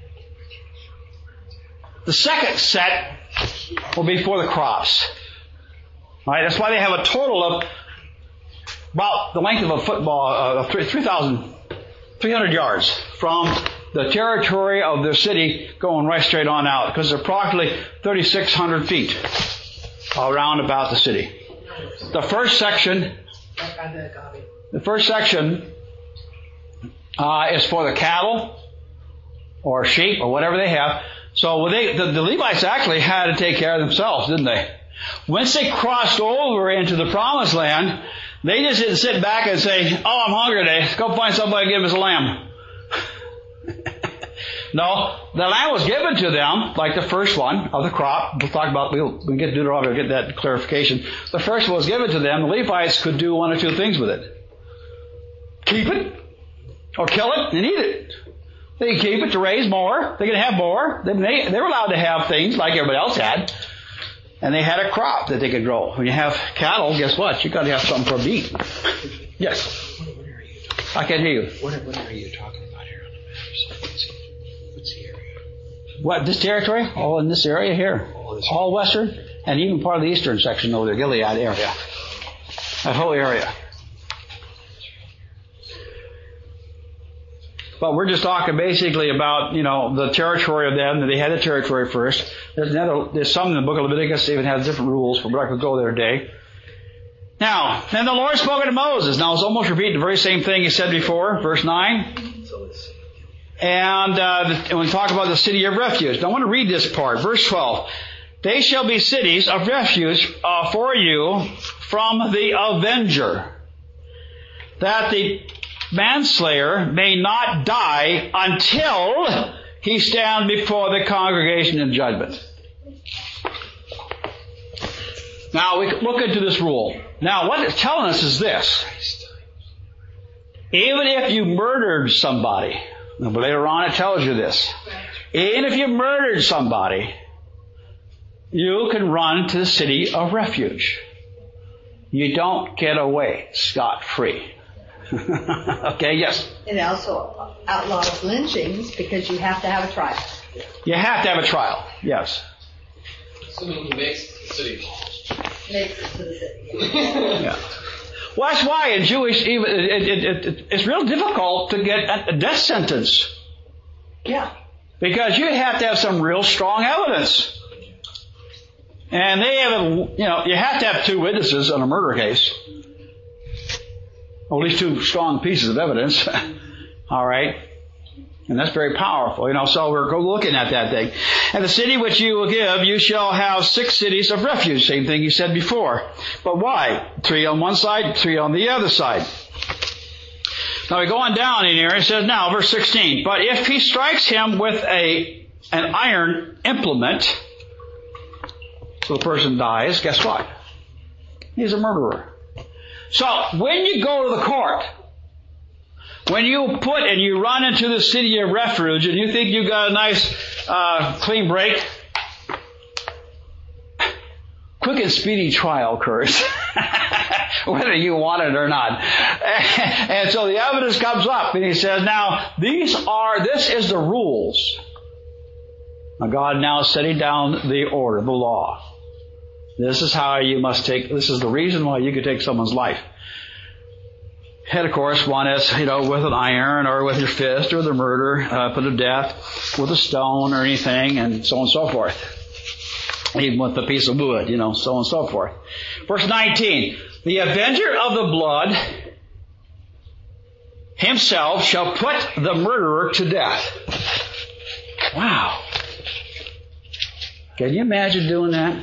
S2: The second set will be for the crops. All right, that's why they have a total of about the length of a football, uh, three thousand three hundred yards from the territory of the city going right straight on out, because they're approximately thirty-six hundred feet around about the city. The first section, the first section uh, is for the cattle or sheep or whatever they have. So they, the, the Levites actually had to take care of themselves, didn't they? Once they crossed over into the promised land, they just didn't sit back and say, oh, I'm hungry today. Let's go find somebody and give us a lamb. No, the land was given to them, like the first one of the crop. We'll talk about, we'll, we'll get to Deuteronomy, we'll get that clarification. The first one was given to them. The Levites could do one or two things with it. Keep it, or kill it and eat it. They could keep it to raise more. They could have more. They, they were allowed to have things like everybody else had. And they had a crop that they could grow. When you have cattle, guess what? You've got to have something for them to eat. Yes. I can't hear you.
S4: What, what area are you talking about here on the map? What's the, what's the area?
S2: What, this territory? All in this area here. All western, and even part of the eastern section over there, Gilead area. That whole area. But we're just talking basically about, you know, the territory of them. They had the territory first. There's, another, there's some in the book of Leviticus that even has different rules, but I could go there today. Now, then the Lord spoke to Moses. Now, it's almost repeating the very same thing he said before, verse nine. And uh, when we talk about the city of refuge. Now, I want to read this part, verse twelve. They shall be cities of refuge uh, for you from the avenger, that the manslayer may not die until he stand before the congregation in judgment. Now, we look into this rule. Now, what it's telling us is this. Even if you murdered somebody, but later on it tells you this. Even if you murdered somebody, you can run to the city of refuge. you don't get away scot-free. Okay, yes?
S3: It also outlaws lynchings because you have to have a trial.
S2: You have to have a trial, yes.
S8: Assuming he makes it to the city.
S3: Makes it to the city.
S2: Yeah. Well, that's why in Jewish, even it, it, it, it, it's real difficult to get a death sentence.
S3: Yeah.
S2: Because you have to have some real strong evidence. And they have, a, you know, you have to have two witnesses on a murder case. Or at least two strong pieces of evidence. All right. And that's very powerful, you know, so we're looking at that thing. And the city which you will give, you shall have six cities of refuge. Same thing he said before. But why? Three on one side, three on the other side. Now we go on down in here, it says now, verse sixteen, but if he strikes him with a an iron implement, so the person dies, guess what? He's a murderer. So when you go to the court, when you put and you run into the city of refuge and you think you got a nice uh, clean break, quick and speedy trial occurs, whether you want it or not. And so the evidence comes up and he says, now these are, this is the rules. Now God now is setting down the order, the law. This is how you must take, this is the reason why you could take someone's life. And of course, one is, you know, with an iron or with your fist or the murder, uh, put to death with a stone or anything, and so on and so forth. Even with a piece of wood, you know, so on and so forth. Verse nineteen, the avenger of the blood himself shall put the murderer to death. Wow. Can you imagine doing that?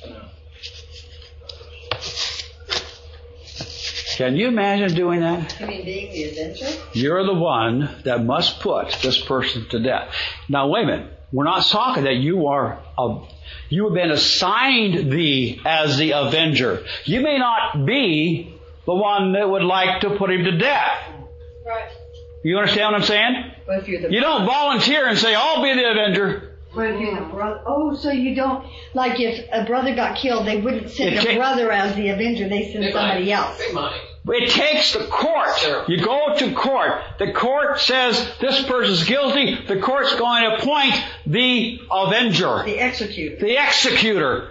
S2: Can you imagine doing that?
S3: You mean being the avenger?
S2: You're the one that must put this person to death. Now wait a minute. We're not talking that you are, a, you have been assigned thee as the avenger. You may not be the one that would like to put him to death.
S5: Right.
S2: You understand what I'm saying?
S3: But if you're the
S2: You don't volunteer and say, I'll be the avenger.
S3: But if you're the brother, oh, so you don't, like if a brother got killed, they wouldn't send
S2: It
S3: a
S2: ta-
S3: brother as the avenger, they send
S8: They
S3: somebody
S8: might.
S3: else.
S8: They might.
S2: It takes the court.
S8: Sure.
S2: You go to court. The court says this person's guilty. The court's going to appoint the avenger,
S3: The executor.
S2: the executor.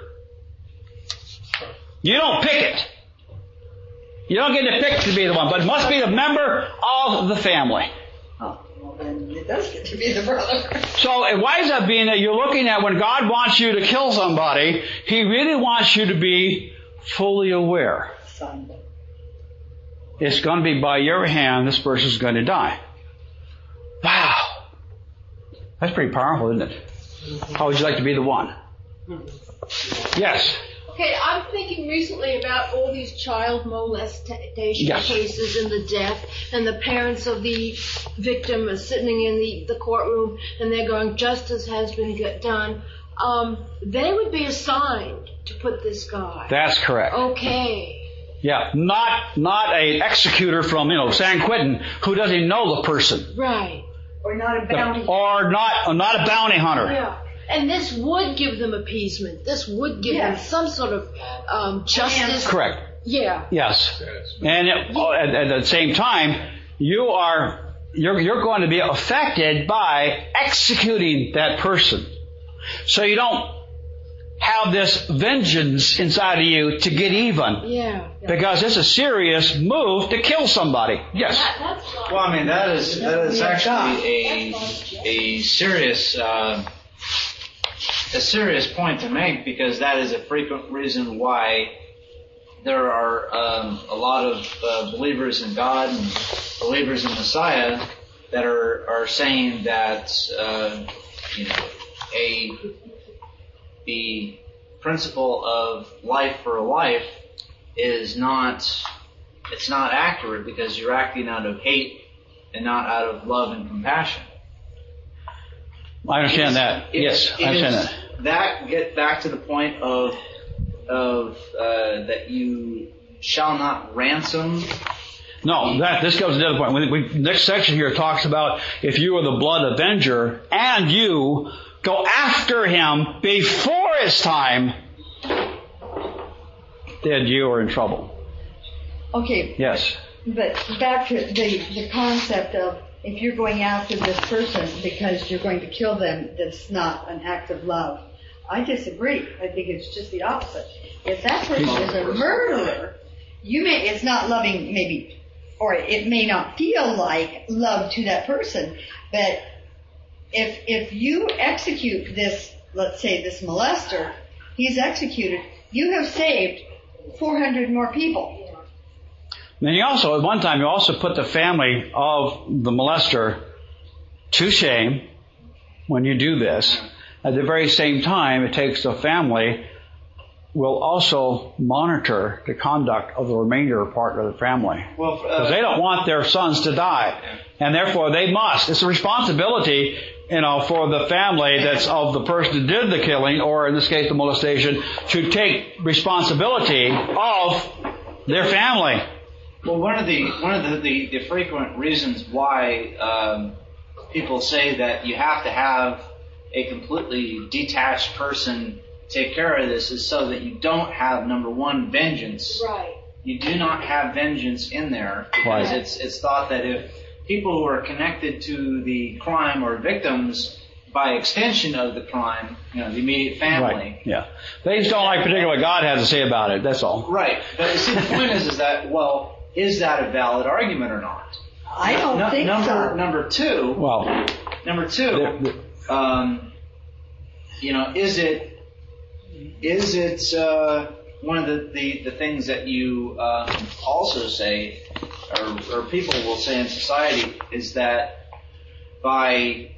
S2: You don't pick it. You don't get to pick to be the one, but it must be the member of the family.
S3: Oh, well then it does get to be the brother.
S2: So it winds up being that you're looking at when God wants you to kill somebody, He really wants you to be fully aware.
S3: Son.
S2: It's going to be by your hand this person's going to die. Wow. That's pretty powerful, isn't it? How would you like to be the one? Yes.
S5: Okay, I'm thinking recently about all these child molestation
S2: Yes.
S5: cases and the death, and the parents of the victim are sitting in the, the courtroom and they're going, justice has been get done. Um, they would be assigned to put this guy.
S2: That's correct.
S5: Okay.
S2: Yeah. Not, not a executor from, you know, San Quentin who doesn't even know the person.
S5: Right.
S3: Or not a bounty.
S2: Or not, not a bounty hunter.
S5: Yeah. And this would give them appeasement. This would give them
S3: Yes.
S5: some sort of um, justice.
S2: Correct.
S5: Yeah.
S2: Yes. And it, at, at the same time, you are, you're, you're going to be affected by executing that person. So you don't have this vengeance inside of you to get even.
S5: Yeah.
S2: Because it's a serious move to kill somebody. Yes.
S5: That, that's
S6: Well, I mean, that is, that is actually a, a serious, uh, a serious point to make, because that is a frequent reason why there are um, a lot of uh, believers in God and believers in Messiah that are, are saying that uh, you know a the principle of life for life is not it's not accurate, because you're acting out of hate and not out of love and compassion.
S2: I understand that.
S6: It-
S2: Yes,
S6: it
S2: I understand
S6: is-
S2: that.
S6: That get back to the point of of uh, that you shall not ransom.
S2: No, that this goes to the other point. We, we, next section here talks about if you are the blood avenger and you go after him before his time, then you are in trouble.
S3: Okay.
S2: Yes.
S3: But back to the, the concept of if you're going after this person because you're going to kill them, that's not an act of love. I disagree. I think it's just the opposite. If that person is a murderer, you may, it's not loving maybe, or it may not feel like love to that person, but if, if you execute this, let's say this molester, he's executed, you have saved four hundred more people.
S2: Then you also, at one time, you also put the family of the molester to shame when you do this. At the very same time, it takes the family will also monitor the conduct of the remainder part of the family.
S6: Well,
S2: because
S6: uh,
S2: they don't want their sons to die. And therefore they must. It's a responsibility, you know, for the family that's of the person who did the killing, or in this case the molestation, to take responsibility of their family.
S6: Well, one of the one of the, the, the frequent reasons why um, people say that you have to have a completely detached person take care of this is so that you don't have, number one, vengeance.
S5: Right.
S6: You do not have vengeance in there because
S2: Right.
S6: it's it's thought that if people who are connected to the crime or victims by extension of the crime, you know, the immediate family.
S2: Right. Yeah. They just don't like particularly what God has to say about it. That's all.
S6: Right. But you see, the point is, is that, well, is that a valid argument or not?
S3: I don't
S6: No,
S3: think
S6: number,
S3: so.
S6: Number two,
S2: Well,
S6: number two,
S2: they're- they're-
S6: um, you know, is it, is it, uh, one of the, the, the things that you, um, also say, or, or people will say in society, is that by,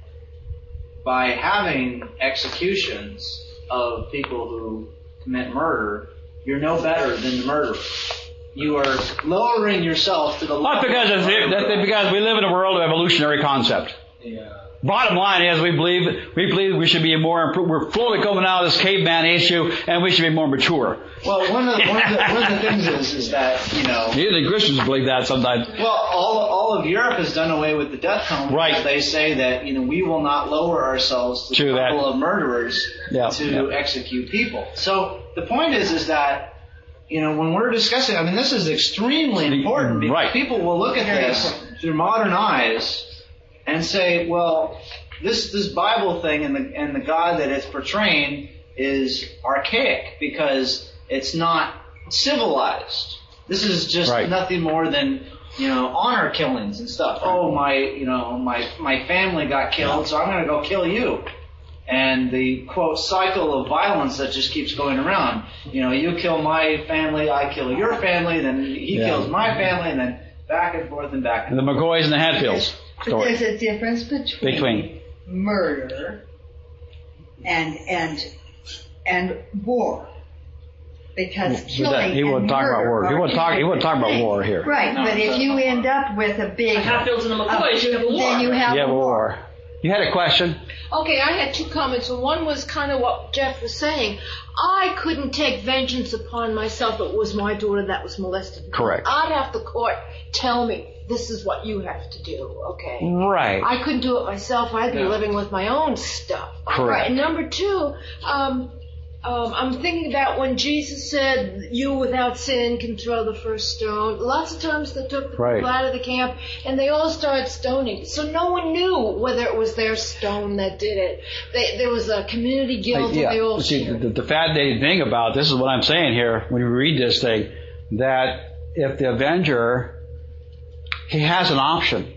S6: by having executions of people who commit murder, you're no better than the murderer. You are lowering yourself to the level.
S2: not because of the, that, because we live in a world of evolutionary concept.
S6: Yeah.
S2: Bottom line is we believe we believe we should be more improved. We're slowly coming out of this caveman issue, and we should be more mature.
S6: Well, one of the, one of the, one of the things is, is that, you know,
S2: Even the Christians believe that sometimes.
S6: well, all all of Europe has done away with the death penalty.
S2: Right.
S6: Because they say that, you know, we will not lower ourselves to
S2: True
S6: the
S2: that.
S6: level of murderers
S2: Yeah,
S6: to
S2: yeah.
S6: execute people. So the point is, is that, you know, when we're discussing, I mean, this is extremely important because
S2: Right.
S6: people will look at this through modern eyes and say, well, this this Bible thing and the and the God that it's portraying is archaic because it's not civilized. This is just
S2: Right.
S6: nothing more than, you know, honor killings and stuff. Oh, my, you know, my my family got killed, so I'm going to go kill you. And the, quote, cycle of violence that just keeps going around. You know, you kill my family, I kill your family, then he
S2: Yeah.
S6: kills my family, and then back and forth and back and
S2: The
S6: forth.
S2: McCoys and the Hatfields
S3: But
S2: story.
S3: there's a difference between,
S2: Between.
S3: murder and and and war. Because killing
S2: He wasn't
S3: and
S2: talking about
S3: murder
S2: war. He
S3: are
S2: wasn't
S3: two
S2: talking. He wasn't talking about
S3: different
S2: war here.
S3: things. Right,
S6: No,
S3: but if
S6: that's
S3: you
S6: not.
S3: end up with a big,
S9: The Hatfields and the McCoys, you have a war.
S3: then you have
S2: You have
S3: a
S2: a
S3: war.
S2: war. You had a question?
S5: Okay, I had two comments. One was kind of what Jeff was saying. I couldn't take vengeance upon myself. It was my daughter that was molested.
S2: Correct.
S5: I'd have the court tell me, this is what you have to do, okay?
S2: Right.
S5: I couldn't do it myself. I'd be
S6: Yeah.
S5: living with my own stuff.
S2: Correct.
S5: Right. Number two, um, um, I'm thinking about when Jesus said, you without sin can throw the first stone. Lots of times they took the
S2: Right.
S5: people out of the camp and they all started stoning. So no one knew whether it was their stone that did it. They, there was a community guilt and they all
S2: See,
S5: shared.
S2: the, the fascinating thing about this is what I'm saying here when you read this thing, that if the avenger, he has an option.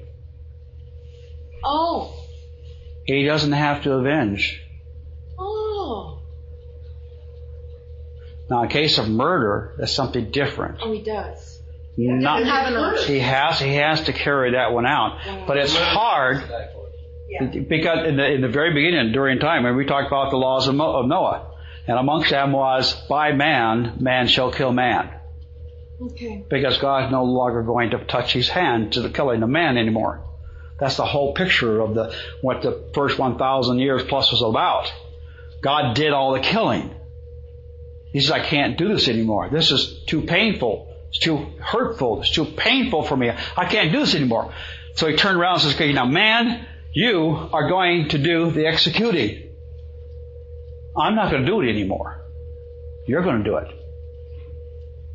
S5: Oh.
S2: He doesn't have to avenge.
S5: Oh.
S2: Now, in case of murder, that's something different.
S5: Oh, he does.
S2: Not,
S5: Doesn't have an option.
S2: he has he has to carry that one out, but it's hard
S3: Yeah.
S2: because in the in the very beginning, during time, when we talked about the laws of, Mo, of Noah, and amongst them was, by man, man shall kill man.
S5: Okay.
S2: Because God is no longer going to touch his hand to the killing of man anymore. That's the whole picture of the what the first one thousand years plus was about. God did all the killing. He says, I can't do this anymore. This is too painful. It's too hurtful. It's too painful for me. I can't do this anymore. So he turned around and says, okay, now man, you are going to do the executing. I'm not going to do it anymore. You're going to do it.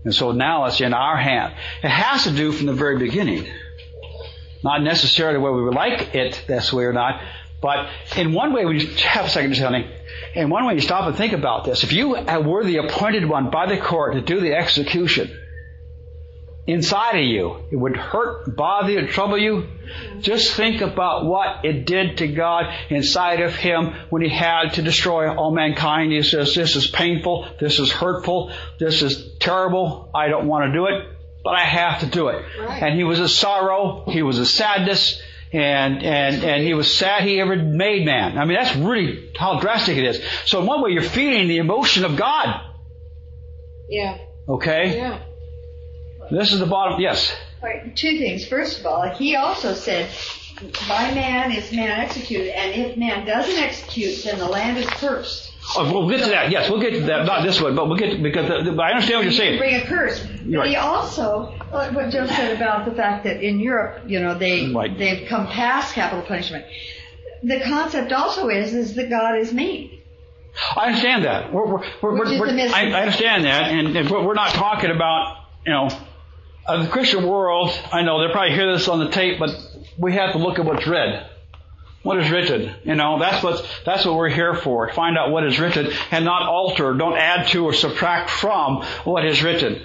S2: And so now it's in our hand. It has to do from the very beginning. Not necessarily whether we would like it this way or not, but in one way, we have a second, honey. In one way, you stop and think about this. If you were the appointed one by the court to do the execution, inside of you, it would hurt, bother you, trouble you. Just think about what it did to God inside of Him when He had to destroy all mankind. He says, this is painful, this is hurtful, this is terrible, I don't want to do it, but I have to do it. Right. And He was a sorrow, He was a sadness, and, and, and He was sad He ever made man. I mean, that's really how drastic it is. So in one way, you're feeling the emotion of God.
S5: Yeah.
S2: Okay?
S5: Yeah.
S2: This is the bottom, yes.
S3: Right, two things. First of all, He also said, by man is man executed, and if man doesn't execute, then the land is cursed.
S2: Oh, we'll get to that. Yes, we'll get to that. Not this one, but we'll get to, because the, the, I understand what you're saying.
S3: Bring a curse. But
S2: right.
S3: He also, what Joe said about the fact that in Europe, you know, they
S2: right.
S3: they've come past capital punishment. The concept also is is that God is mean.
S2: I understand that. We're, we're, we're,
S3: Which is
S2: we're,
S3: the mystery.
S2: I, I understand that, and, and we're not talking about, you know, uh, the Christian world. I know they'll probably hear this on the tape, but we have to look at what's read. What is written? You know, that's what that's what we're here for. Find out what is written and not alter, don't add to or subtract from what is written.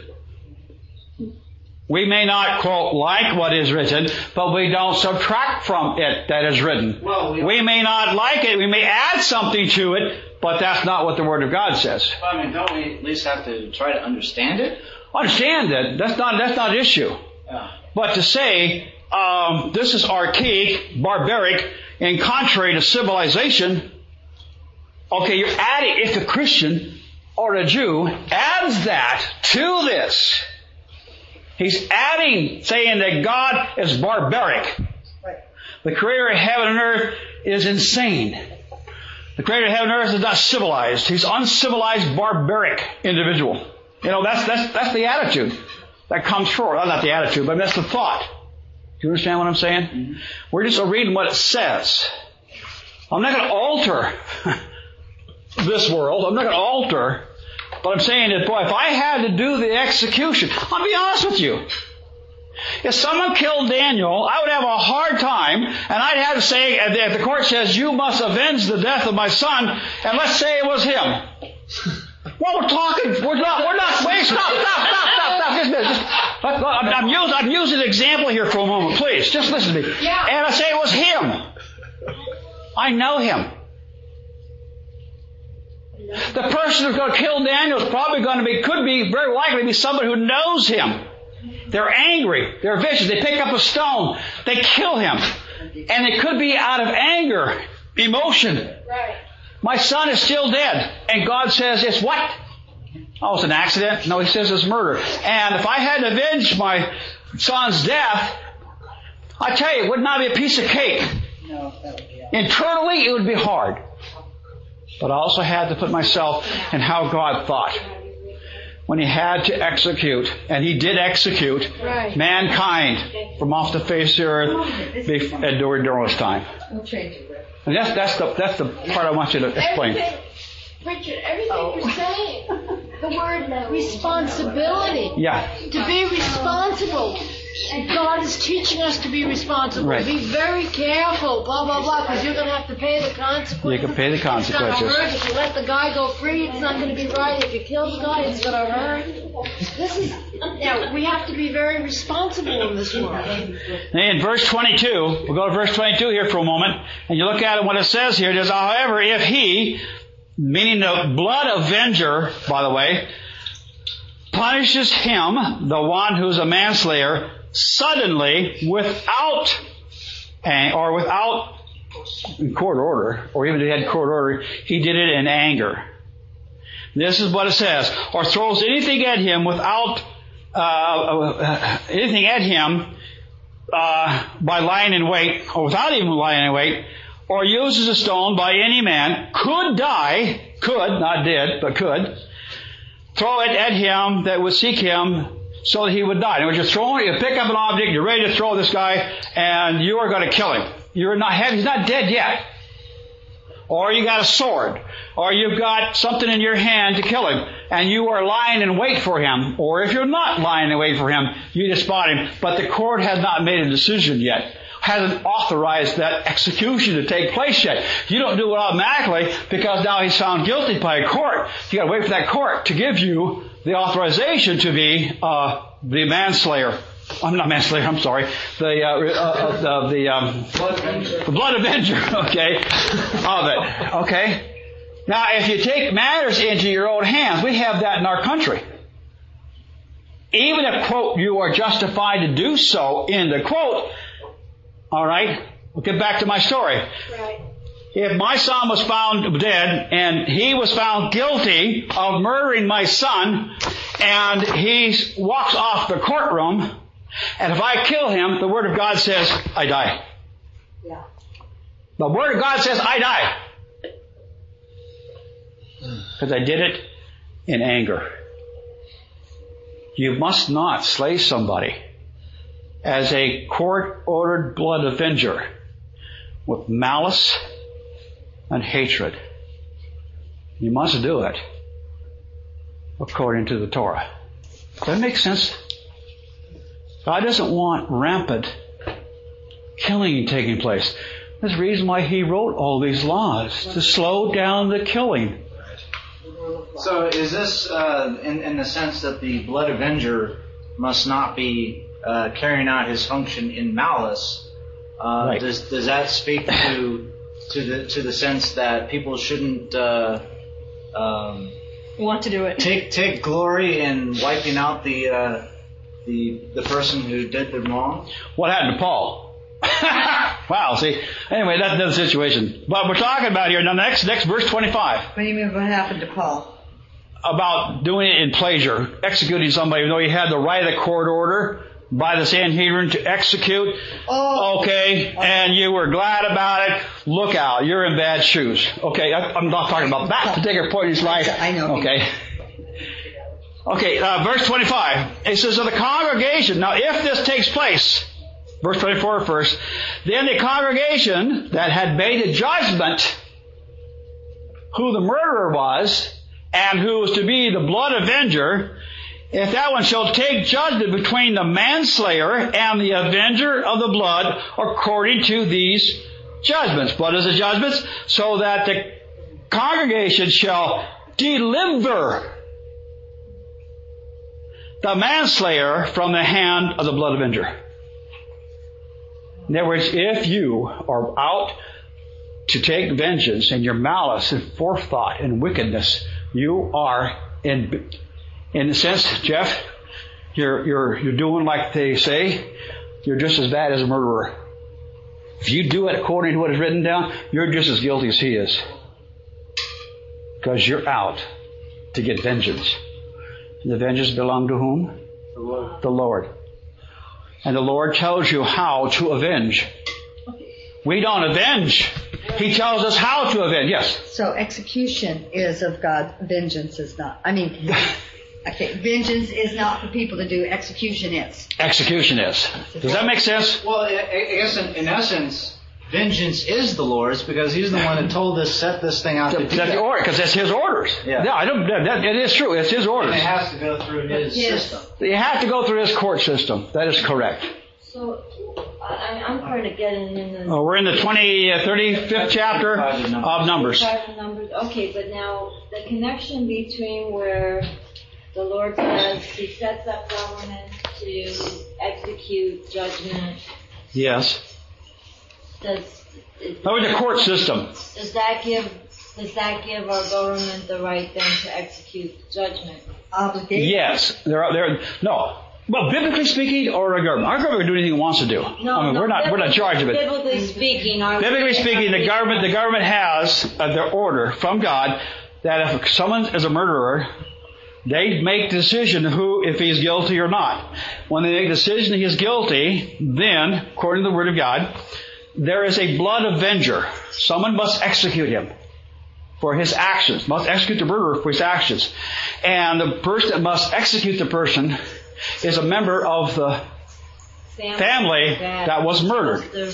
S2: We may not, quote, like what is written, but we don't subtract from it that is written.
S6: Well, we,
S2: we may not like it, we may add something to it, but that's not what the Word of God says.
S6: Well, I mean, don't we at least have to try to understand it?
S2: Understand that. That's not, that's not an issue.
S6: Yeah.
S2: But to say, um, this is archaic, barbaric, and contrary to civilization, okay, you're adding, if a Christian or a Jew adds that to this, he's adding, saying that God is barbaric.
S3: Right.
S2: The Creator of heaven and earth is insane. The Creator of heaven and earth is not civilized. He's uncivilized, barbaric individual. You know, that's that's that's the attitude that comes forward. Well, not the attitude, but that's the thought. Do you understand what I'm saying? Mm-hmm. We're just reading what it says. I'm not going to alter this world. I'm not going to alter. But I'm saying that, boy, if I had to do the execution, I'll be honest with you. If someone killed Daniel, I would have a hard time, and I'd have to say, if the court says, you must avenge the death of my son, and let's say it was him. Well, we're talking, we're not, we're not, wait, stop, stop, stop, stop, stop, just a minute. Just, I'm, I'm, using, I'm using an example here for a moment, please. Just listen to me.
S5: Yeah.
S2: And I say it was him. I know him. The person who's going to kill Daniel is probably going to be, could be, very likely be somebody who knows him. They're angry. They're vicious. They pick up a stone. They kill him. And it could be out of anger, emotion.
S5: Right.
S2: My son is still dead. And God says, it's what? Oh, it's an accident? No, He says it's murder. And if I had to avenge my son's death, I tell you, it would not be a piece of cake.
S3: No, that would be
S2: Internally, it would be hard. But I also had to put myself in how God thought when He had to execute, and He did execute
S5: right.
S2: mankind from off the face of the earth during Noah's time.
S3: We'll change it.
S2: And that's that's the that's the part I want you to explain.
S5: Everything, Richard, everything
S3: Oh.
S5: you're saying, the word responsibility.
S2: Yeah.
S5: To be responsible. God is teaching us to be responsible.
S2: Right.
S5: Be very careful, blah, blah, blah, because you're going to have to pay the consequences.
S2: You can pay the consequences.
S5: It's going to hurt. If you let the guy go free, it's not going to be right. If you kill the guy, it's going to hurt. This is, you know, we have to be very responsible in this world.
S2: In verse twenty-two, we'll go to verse twenty-two here for a moment, and you look at it, what it says here. It is, however, if he, meaning the blood avenger, by the way, punishes him, the one who's a manslayer, suddenly, without, or without court order, or even if he had court order, he did it in anger. This is what it says. Or throws anything at him without, uh, anything at him, uh, by lying in wait, or without even lying in wait, or uses a stone by any man, could die, could, not did, but could, throw it at him that would seek him so that he would die. In other words, you're throwing, you pick up an object, you're ready to throw this guy, and you are going to kill him. You're not, he's not dead yet. or you got a sword, or you've got something in your hand to kill him, and you are lying in wait for him, or if you're not lying in wait for him, you just spot him, but the court has not made a decision yet, hasn't authorized that execution to take place yet. You don't do it automatically because now he's found guilty by a court. You got to wait for that court to give you the authorization to be uh, the manslayer. I'm not manslayer. I'm sorry. The uh, uh, the, the um, blood avenger. The blood avenger. Okay, of it. Okay. Now, if you take matters into your own hands, we have that in our country. Even if, quote, you are justified to do so, in the quote. All right. We'll get back to my story.
S5: Right.
S2: If my son was found dead and he was found guilty of murdering my son, and he walks off the courtroom. And if I kill him, the Word of God says, I die.
S5: Yeah.
S2: The Word of God says, I die. Because I did it in anger. You must not slay somebody as a court-ordered blood avenger with malice and hatred. You must do it according to the Torah. Does that make sense? God doesn't want rampant killing taking place. There's a reason why He wrote all these laws, to slow down the killing.
S1: So is this uh, in, in the sense that the blood avenger must not be uh, carrying out his function in malice? Uh,
S2: right.
S1: Does does that speak to to the to the sense that people shouldn't uh, um,
S3: want to do it?
S1: Take take glory in wiping out the uh, the the person who did the wrong?
S2: What happened to Paul? Wow, see. Anyway, that's the situation. But we're talking about here, now next, next verse twenty-five.
S3: What do you mean what happened to Paul?
S2: About doing it in pleasure, executing somebody, even though he had the right of the court order by the Sanhedrin to execute.
S3: Oh.
S2: Okay, and you were glad about it. Look out, you're in bad shoes. Okay, I, I'm not talking about that particular point in his life.
S3: I know.
S2: Okay. Okay, uh, verse twenty-five. It says, of the congregation. Now, if this takes place, verse twenty-four first, then the congregation that had made a judgment who the murderer was and who was to be the blood avenger, if that one shall take judgment between the manslayer and the avenger of the blood according to these judgments. What is the judgments? So that the congregation shall deliver the manslayer from the hand of the blood avenger. In other words, if you are out to take vengeance and your malice and forethought and wickedness, you are in, in a sense, Jeff, you're, you're, you're doing like they say, you're just as bad as a murderer. If you do it according to what is written down, you're just as guilty as he is. Because you're out to get vengeance. And the vengeance belong to whom? The Lord. The Lord. And the Lord tells you how to avenge. We don't avenge. He tells us how to avenge. Yes?
S3: So execution is of God. Vengeance is not. I mean, okay, vengeance is not for people to do. Execution is.
S2: Execution is. Does that make sense?
S1: Well, I I guess in, in essence, vengeance is the Lord's because He's the one that told us set this thing out to do
S2: That's the order, because it's His orders.
S1: Yeah.
S2: No, I don't. That, that, it is true. It's His orders.
S1: And it has to go through His
S3: Yes.
S1: system.
S2: You have to go through His court system. That is correct.
S9: So, I, I'm kind of getting in the...
S2: Oh, we're in the twenty, uh, thirty-fifth chapter of Numbers.
S9: Numbers. Okay, but now the connection between where the Lord says He sets up government to execute judgment.
S2: Yes.
S9: Does
S2: That was the court system.
S9: Does that give Does that give our government the right then to execute judgment?
S3: Obligation.
S2: Yes. There are, there, no. Well, biblically speaking, or our government. Our government can do anything it wants to do.
S9: No,
S2: I mean,
S9: no,
S2: we're not, we're not in charge of it.
S9: Biblically speaking, our
S2: Biblically speaking, the government, the government has uh, their order from God that if someone is a murderer, they make the decision who, if he's guilty or not. When they make the decision he is guilty, then, according to the Word of God, there is a blood avenger. Someone must execute him for his actions, must execute the murderer for his actions. And the person that must execute the person is a member of the
S9: family,
S2: family
S9: that,
S2: that was murdered.
S9: The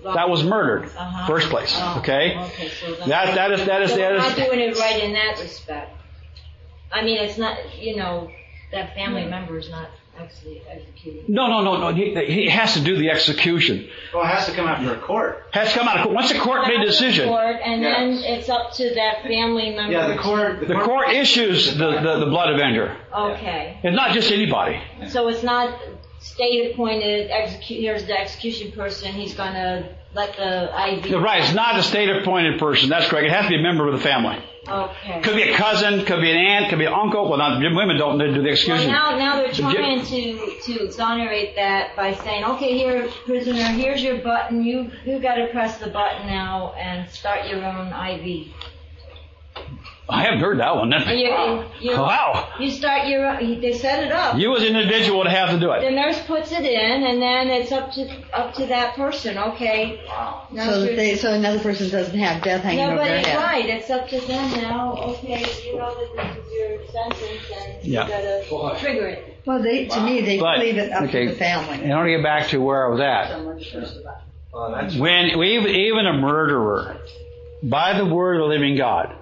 S2: that was murdered,
S9: Uh-huh.
S2: first place.
S9: Oh,
S2: Okay,
S9: okay, so then
S2: that that is that is
S9: so
S2: that
S9: we're
S2: is.
S9: not doing it right in that respect. I mean, it's not, you know, that family member is not actually executed.
S2: No, no, no, no. He, he has to do the execution.
S6: Well, it has to come after a court.
S2: Has to come out of court. Once the court made a decision,
S9: Court, and
S6: Yeah.
S9: then it's up to that family member.
S6: Yeah, the court.
S2: the court issues the, the, the blood avenger.
S9: Okay.
S2: It's not just anybody.
S9: So it's not state appointed, execute, here's the execution person, he's going to let the I V.
S2: You're right. It's not a state appointed person. That's correct. It has to be a member of the family.
S9: Okay.
S2: Could be a cousin, could be an aunt, could be an uncle. Well, not, women don't do the
S9: Well,
S2: execution.
S9: now, now they're
S2: But
S9: trying to, to exonerate that by saying, okay, here, prisoner, here's your button, you, you gotta press the button now and start your own I V.
S2: I haven't heard that one.
S9: And you, you,
S2: Wow.
S9: you start your, own- they set it up.
S2: You as an individual would have to do
S9: The
S2: it.
S9: nurse puts it in, and then it's up to, up to that person, okay? Now
S3: So that
S9: you're-
S3: they, so another person doesn't have death hanging over their
S9: Nobody's
S3: head.
S9: right. It's up to them now. Okay, you know that this is your sentence, and
S2: Yeah.
S9: you gotta trigger it.
S3: Well, they, to me, they
S2: But,
S3: leave it up
S2: okay,
S3: to the family.
S2: in order to get back to where I was at,
S6: Oh, that's
S2: when we, even a murderer, by the word of the living God,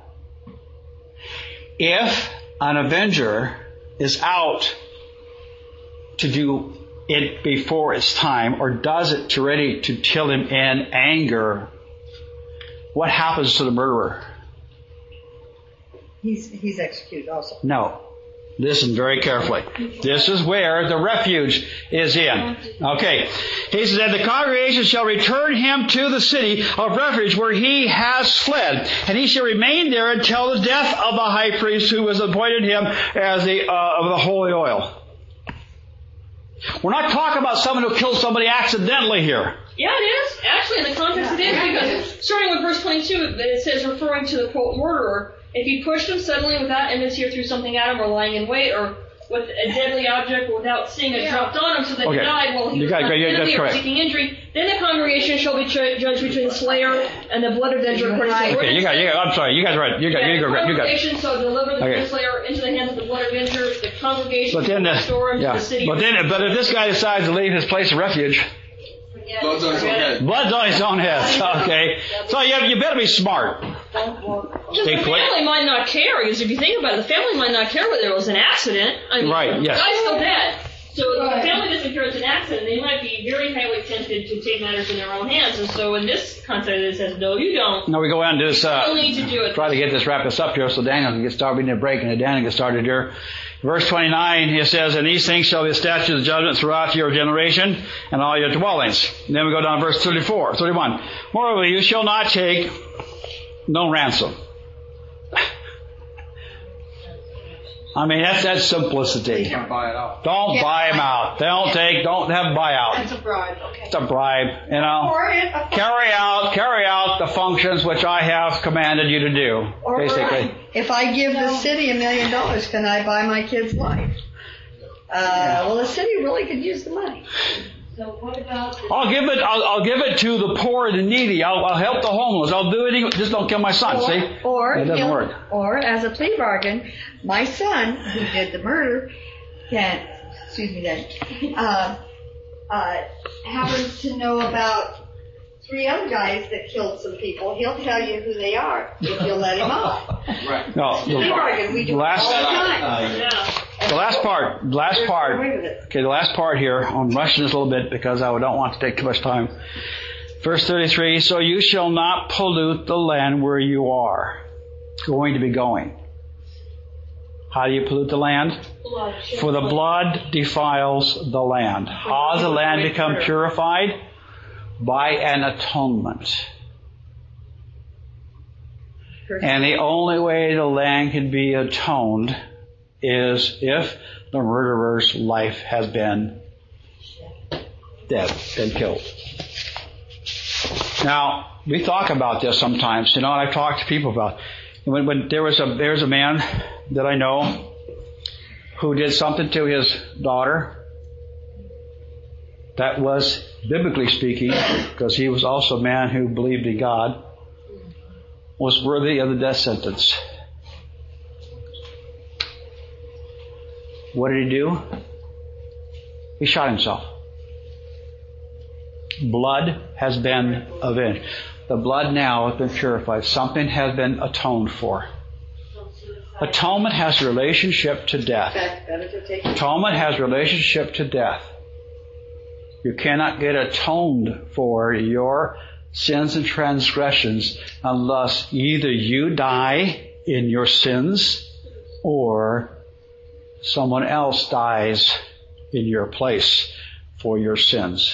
S2: if an avenger is out to do it before it's time, or does it to ready to kill him in anger, what happens to the murderer?
S3: He's, he's executed also.
S2: No. Listen very carefully. This is where the refuge is in. Okay. He says that the congregation shall return him to the city of refuge where he has fled, and he shall remain there until the death of the high priest who has appointed him as the uh, of the holy oil. We're not talking about someone who killed somebody accidentally here.
S10: Yeah, it is. Actually, in the context it is, because starting with verse twenty-two, it says, referring to the, quote, murderer, if he pushed him suddenly without enmity or threw something at him or lying in wait or with a deadly object without seeing it dropped on him so that
S2: Okay.
S10: he died while he
S2: You
S10: was
S2: got-
S10: not
S2: yeah,
S10: enemy
S2: that's
S10: or
S2: correct.
S10: seeking injury, then the congregation shall be ch- judged between the slayer and the blood avenger according to the
S2: Okay, you got, you got, I'm sorry, you guys are right. You got,
S10: Yeah,
S2: you
S10: the
S2: got, you got.
S10: congregation shall deliver the
S2: Okay.
S10: slayer into the hands of the blood avenger. The congregation
S2: But then,
S10: shall
S2: the,
S10: restore him to
S2: yeah.
S10: the city.
S2: But then, but if this guy decides to leave his place of refuge,
S8: Blood's on his own head.
S2: blood's on his own head. Okay, so you, you better be smart.
S10: Just
S2: Take
S10: the
S2: place.
S10: family might not care, because if you think about it, the family might not care whether it was an accident. I mean,
S2: Right, yes.
S10: the guy's still dead. So if the family doesn't care it's an accident, they might be very highly tempted to take matters in their own hands. And so in this context, it says, no, you don't.
S2: Now we go on to this,
S10: You
S2: uh,
S10: need to do it.
S2: try to get this wrap this up here so Daniel can get started. We need a break, and Daniel get started here. Verse twenty-nine, it says, and these things shall be established as judgment throughout your generation and all your dwellings. And then we go down to verse thirty-four, thirty-one. Moreover, you shall not take no ransom. I mean, that's that simplicity.
S8: Can't buy it off.
S2: Don't
S3: Yeah.
S2: buy them out. Don't take, don't have buyout.
S3: That's a bribe, okay.
S2: It's a bribe, you know.
S3: Or, a,
S2: Carry out, carry out the functions which I have commanded you to do,
S3: or
S2: basically.
S3: if I give the city a million dollars, can I buy my kid's life? Uh, well, the city really could use the money.
S9: So what about the
S2: I'll give it, I'll, I'll give it to the poor and the needy. I'll, I'll help the homeless. I'll do it. Just don't kill my son.
S3: Or,
S2: See,
S3: or,
S2: it doesn't
S3: he'll-
S2: work.
S3: or as a plea bargain, my son who did the murder can, excuse me, then, uh, uh, happens to know about three other guys that killed some people. He'll tell you who they are if you'll let him off.
S8: Right.
S2: No,
S3: Plea
S2: the
S3: bargain, we do it
S2: last,
S3: all the time.
S2: uh,
S10: Yeah.
S2: the last part, the last
S3: There's
S2: part.
S3: no way with it.
S2: Okay, the last part here. I'm rushing this a little bit because I don't want to take too much time. Verse thirty-three. So you shall not pollute the land where you are going to be going. How do you pollute the land?
S10: Blood.
S2: For the blood defiles the land. How does the land become purified? By an atonement. And the only way the land can be atoned is if the murderer's life has been dead, been killed. Now, we talk about this sometimes, you know, and I've talked to people about it. When, when there was a, there's a man that I know who did something to his daughter that was, biblically speaking, because he was also a man who believed in God, was worthy of the death sentence. What did he do? He shot himself. blood has been avenged. The blood now has been purified. Something has been atoned for. Atonement has relationship to death. Atonement has relationship to death. You cannot get atoned for your sins and transgressions unless either you die in your sins or someone else dies in your place for your sins.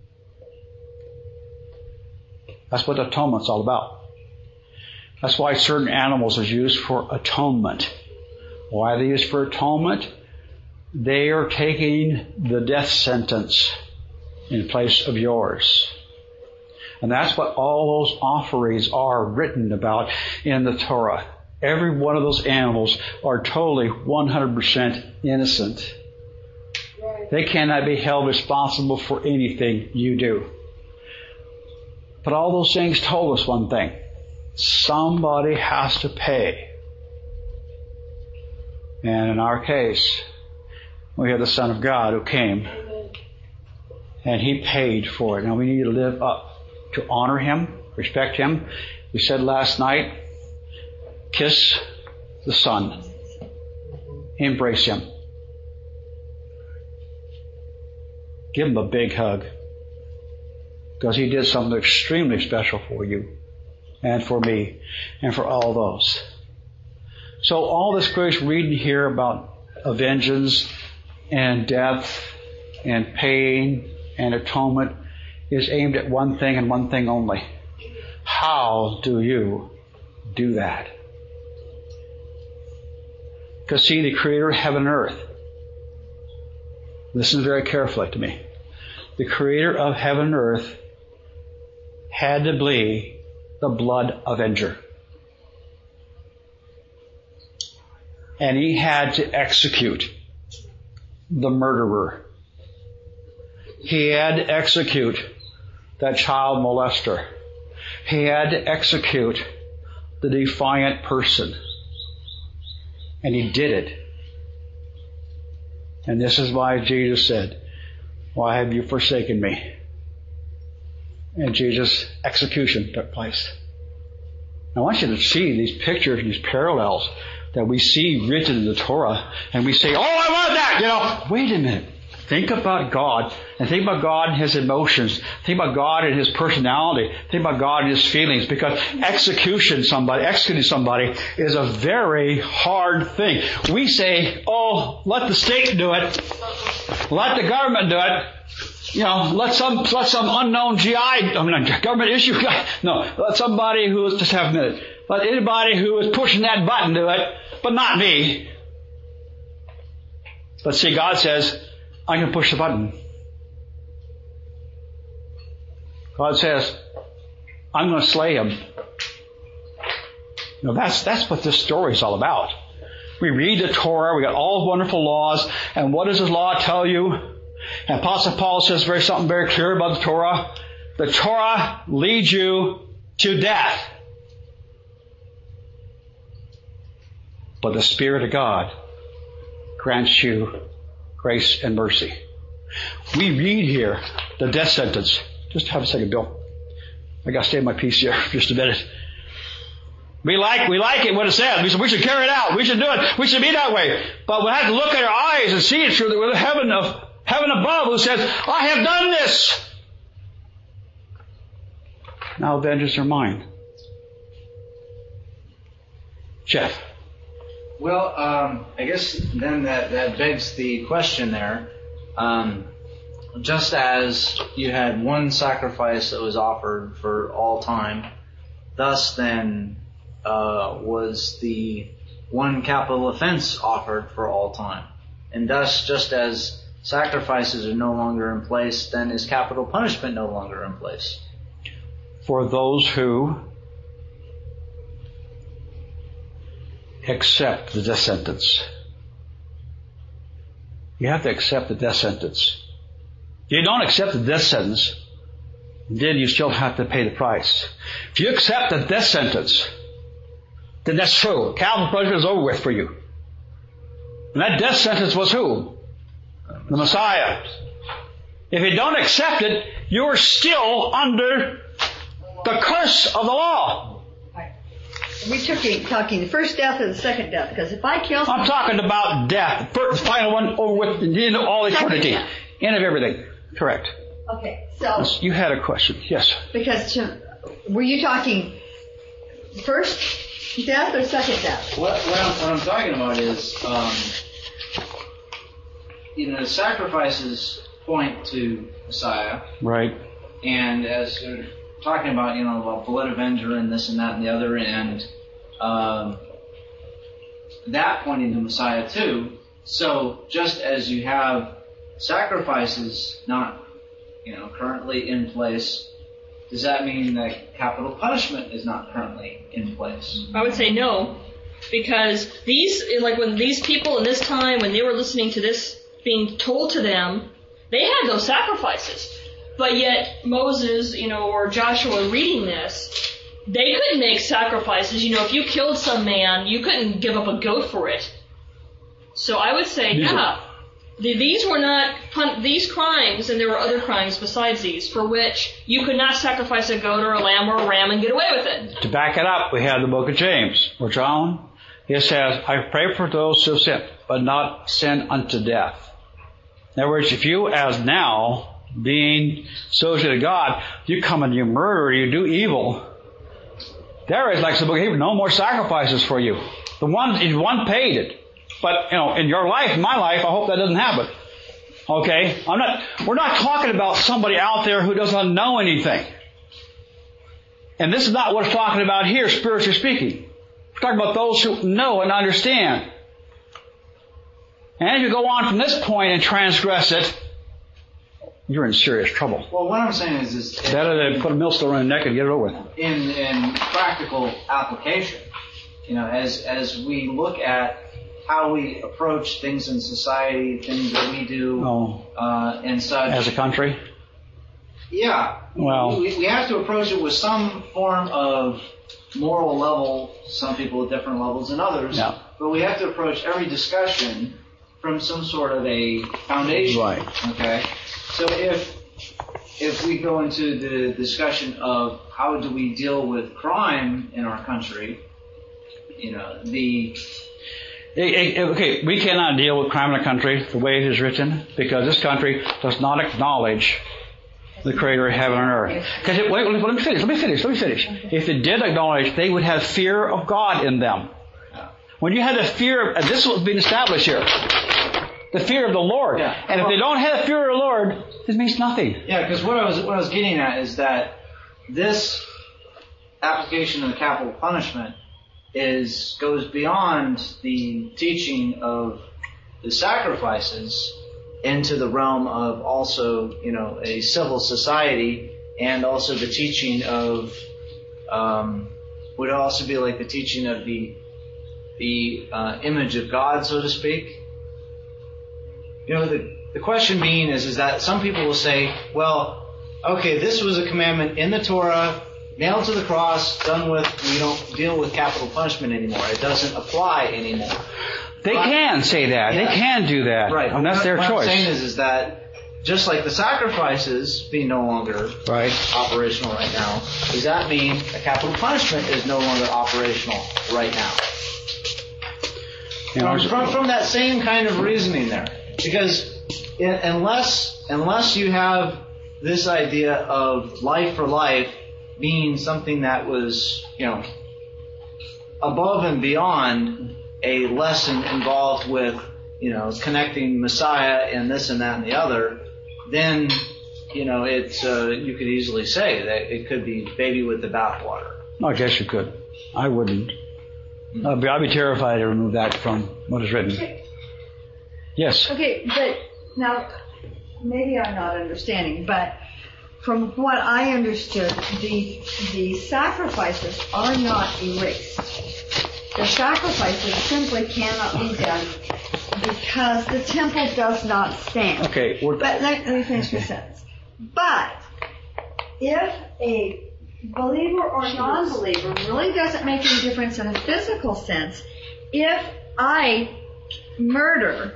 S2: That's what atonement's all about. That's why certain animals are used for atonement. Why are they used for atonement? They are taking the death sentence in place of yours. And that's what all those offerings are written about in the Torah. Every one of those animals are totally one hundred percent innocent. They cannot be held responsible for anything you do. But all those things told us one thing. Somebody has to pay. And in our case, we have the Son of God who came and He paid for it. Now we need to live up to honor Him, respect Him. We said last night, kiss the Son. Embrace Him. Give Him a big hug. Because He did something extremely special for you and for me and for all those. So all this great reading here about vengeance and death and pain and atonement is aimed at one thing and one thing only. How do you do that? Because see, the Creator of heaven and earth, listen very carefully to me. The Creator of heaven and earth had to be the blood avenger. And He had to execute the murderer. He had to execute that child molester. He had to execute the defiant person. And He did it. And this is why Jesus said, "Why have you forsaken me?" And Jesus' execution took place. I want you to see these pictures, these parallels that we see written in the Torah, and we say, "Oh, I want that!" You know, wait a minute. Think about God, and think about God and His emotions. Think about God and His personality. Think about God and His feelings, because execution somebody, executing somebody is a very hard thing. We say, "Oh, let the state do it. Let the government do it. You know, let some, let some unknown G I, I mean, government issue guy, no, let somebody who is, just have a minute, let anybody who is pushing that button do it, but not me." But see, God says, "I'm going to push the button." God says, "I'm going to slay him." You know, that's, that's what this story is all about. We read the Torah, we got all wonderful laws, and what does His law tell you? And Apostle Paul says very something very clear about the Torah. The Torah leads you to death. But the Spirit of God grants you grace and mercy. We read here the death sentence. Just have a second, Bill. I got to stay in my piece here for just a minute. We like, we like it when it says. We should, we should carry it out. We should do it. We should be that way. But we have to look at our eyes and see it through the heaven of heaven above, who says, "I have done this. Now vengeance are mine." Jeff.
S6: Well, um, I guess then that, that begs the question there. Um, just as you had one sacrifice that was offered for all time, thus then uh, was the one capital offense offered for all time. And thus, just as sacrifices are no longer in place, then is capital punishment no longer in place?
S2: For those who accept the death sentence. You have to accept the death sentence. If you don't accept the death sentence, then you still have to pay the price. If you accept the death sentence, then that's true. Capital punishment is over with for you. And that death sentence was who? The Messiah. If you don't accept it, you're still under the curse of the law.
S3: Right. Are we talking, talking the first death or the second death? Because if I kill someone,
S2: I'm talking about death. The final one over with the end of all eternity. End of everything. Correct.
S3: Okay, so...
S2: You had a question. Yes.
S3: Because, were you talking first death or second death?
S6: What, what, I'm, what I'm talking about is, um, you know, the sacrifices point to Messiah.
S2: Right.
S6: And as we're talking about, you know, about blood avenger and this and that and the other, and um, that pointing to Messiah too. So just as you have sacrifices not, you know, currently in place, does that mean that capital punishment is not currently in place?
S10: I would say no, because these, like when these people in this time, when they were listening to this being told to them, they had those sacrifices. But yet Moses, you know, or Joshua reading this, they couldn't make sacrifices. You know, if you killed some man, you couldn't give up a goat for it. So I would say,
S2: These
S10: yeah,
S2: are-
S10: the, these were not, pun- these crimes, and there were other crimes besides these, for which you could not sacrifice a goat or a lamb or a ram and get away with it.
S2: To back it up, we have the book of James, where John, it says, I pray for those who sin, but not sin unto death. In other words, if you as now, being associated to God, you come and you murder, you do evil, there is, like the book of Hebrews, no more sacrifices for you. The one, one paid it. But, you know, in your life, in my life, I hope that doesn't happen. Okay? I'm not, we're not talking about somebody out there who doesn't know anything. And this is not what we're talking about here, spiritually speaking. We're talking about those who know and understand. And if you go on from this point and transgress it, you're in serious trouble.
S6: Well, what I'm saying is, is
S2: better than put a millstone around the neck and get it over with.
S6: In in practical application, you know, as as we look at how we approach things in society, things that we do,
S2: oh.
S6: uh, and such.
S2: As a country?
S6: Yeah.
S2: Well,
S6: we, we have to approach it with some form of moral level. Some people at different levels than others.
S2: Yeah.
S6: But we have to approach every discussion from some sort of a foundation.
S2: Right.
S6: Okay. So if if we go into the discussion of how do we deal with crime in our country, you know, the
S2: okay, we cannot deal with crime in a country the way it is written, because this country does not acknowledge the Creator of heaven and earth. Because it, wait, let me finish. Let me finish. Let me finish. If it did acknowledge, they would have fear of God in them. When you have the fear, and this was being established here, the fear of the Lord.
S6: Yeah.
S2: And if they don't have the fear of the Lord, this means nothing.
S6: Yeah, because what I was what I was getting at is that this application of the capital punishment is goes beyond the teaching of the sacrifices into the realm of also, you know, a civil society, and also the teaching of um, would also be like the teaching of the the uh, image of God, so to speak. You know, the the question being is is that some people will say, well, okay, this was a commandment in the Torah, nailed to the cross, done with. We don't deal with capital punishment anymore. It doesn't apply anymore.
S2: They but, can say that. Yeah. They can do that.
S6: Right.
S2: And that's
S6: what,
S2: their
S6: what
S2: choice.
S6: What I'm saying is, is that just like the sacrifices being no longer
S2: right.
S6: operational right now, does that mean that capital punishment is no longer operational right now? You know, from, from, from that same kind of reasoning there. Because in, unless unless you have this idea of life for life being something that was, you know, above and beyond a lesson involved with, you know, connecting Messiah and this and that and the other, then, you know, it's uh, you could easily say that it could be baby with the bathwater.
S2: I guess you could. I wouldn't. Mm-hmm. I'd, be, I'd be terrified to remove that from what is written. Yes.
S3: Okay, but now maybe I'm not understanding, but from what I understood, the the sacrifices are not erased. The sacrifices simply cannot be done because the temple does not stand.
S2: Okay. We're,
S3: but let, let me finish the sentence. But if a believer or non-believer really doesn't make any difference in a physical sense, if I murder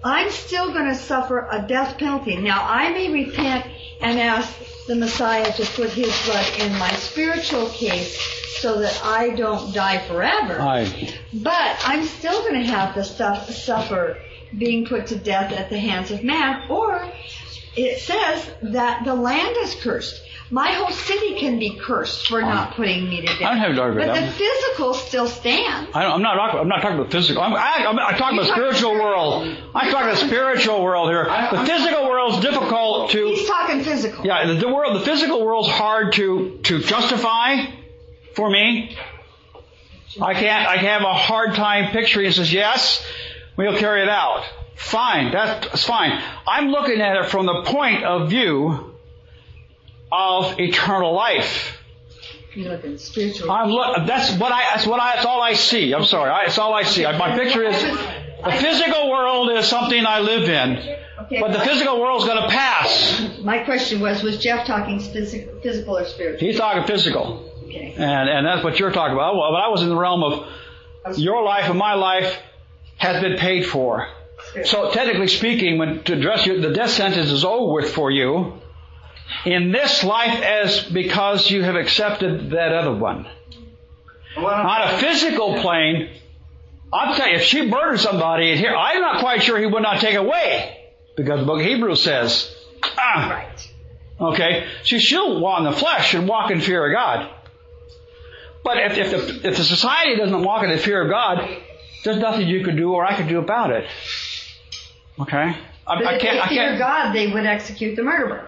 S3: I'm still going to suffer a death penalty. Now, I may repent and ask the Messiah to put his blood in my spiritual case so that I don't die forever.
S2: Aye.
S3: But I'm still going to have to stuff, suffer being put to death at the hands of man. Or it says that the land is cursed. My whole city can be cursed for not putting me to death.
S2: I don't have to argue with
S3: but
S2: that.
S3: the physical still stands.
S2: I don't, I'm not. I'm not talking about physical. I'm, I, I'm, I'm talking about spiritual world. I'm talking about spiritual world here. The physical world is difficult to.
S3: He's talking physical.
S2: Yeah, the, the world, the physical world's hard to to justify for me. I can't. I have a hard time picturing. It says yes, we'll carry it out. Fine, that's fine. I'm looking at it from the point of view of eternal life.
S3: You look at spiritual.
S2: I'm look. That's what I. That's what I. That's all I see. I'm sorry. I, that's all I see. My picture is the physical world is something I live in,
S3: Okay,
S2: but the physical world's going to pass.
S3: My question was: Was Jeff talking physical, physical or spiritual?
S2: He's talking physical,
S3: Okay.
S2: and and that's what you're talking about. Well, but I was in the realm of your life and my life has been paid for. So technically speaking, when to address you, the death sentence is over with for you in this life, as because you have accepted that other one. On a physical plane, I'll tell you, if she murdered somebody here, I'm not quite sure he would not take away, because the book of Hebrews says, ah,
S3: Right.
S2: okay, she still walk in the flesh and walk in fear of God. But if, if the if the society doesn't walk in the fear of God, there's nothing you can do or I can do about it. Okay, I,
S3: But
S2: I
S3: if
S2: can't.
S3: they
S2: I
S3: fear
S2: can't.
S3: God, they would execute the murderer.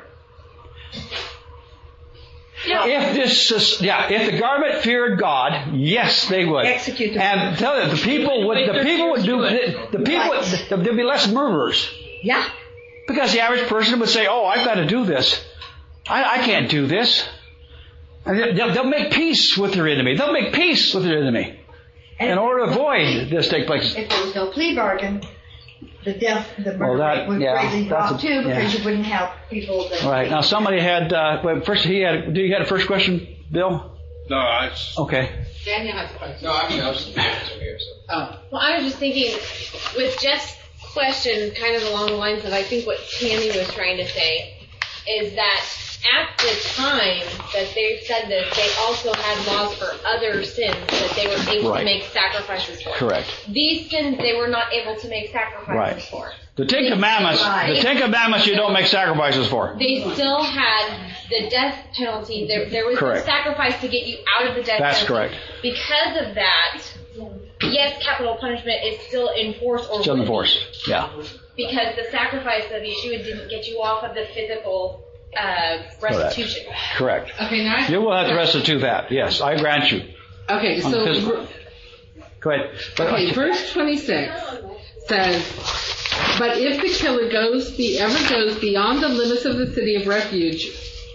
S2: If this, is- yeah, if the government feared God, yes, they would.
S3: Execute the
S2: And tell you, the people would, the people would do, the, the people, would, there'd be less murderers.
S3: Yeah.
S2: Because the average person would say, oh, I've got to do this. I, I can't do this. And they'll, they'll make peace with their enemy. They'll make peace with their enemy
S3: And
S2: in order to avoid this take place.
S3: if there was no plea bargain, the death, the murder
S2: Well, that-
S3: rate would
S2: yeah,
S3: greatly
S2: that's
S3: drop
S2: a-
S3: too, because
S2: yeah.
S3: you wouldn't have people that.
S2: All right. Now somebody had, uh, well, first he had, did you had a first question, Bill?
S8: No, I.
S2: Okay.
S7: Daniel has a question.
S8: No, actually, I was just here. So.
S7: Oh.
S11: Well, I was just thinking, with Jeff's question, kind of along the lines of I think what Tammy was trying to say, is that at the time that they said this, they also had laws for other sins that they were able
S2: Right.
S11: to make sacrifices for.
S2: Correct.
S11: These sins they were not able to make sacrifices
S2: Right.
S11: for.
S2: The Ten Commandments, the Ten Commandments you don't make sacrifices for.
S11: They still had the death penalty. There, there was
S2: Correct.
S11: a sacrifice to get you out of the death
S2: That's
S11: penalty.
S2: correct.
S11: Because of that, yes, capital punishment is still in force or
S2: Still in
S11: would be,
S2: force. Yeah.
S11: because the sacrifice of Yeshua didn't get you off of the physical uh, restitution.
S2: Correct.
S7: Okay, now I,
S2: You will have to restitute that. Yes, I grant you.
S7: Okay,
S2: On the
S7: so
S2: physical. Go ahead.
S7: okay, verse twenty-six says, "But if the killer goes, be ever goes beyond the limits of the city of refuge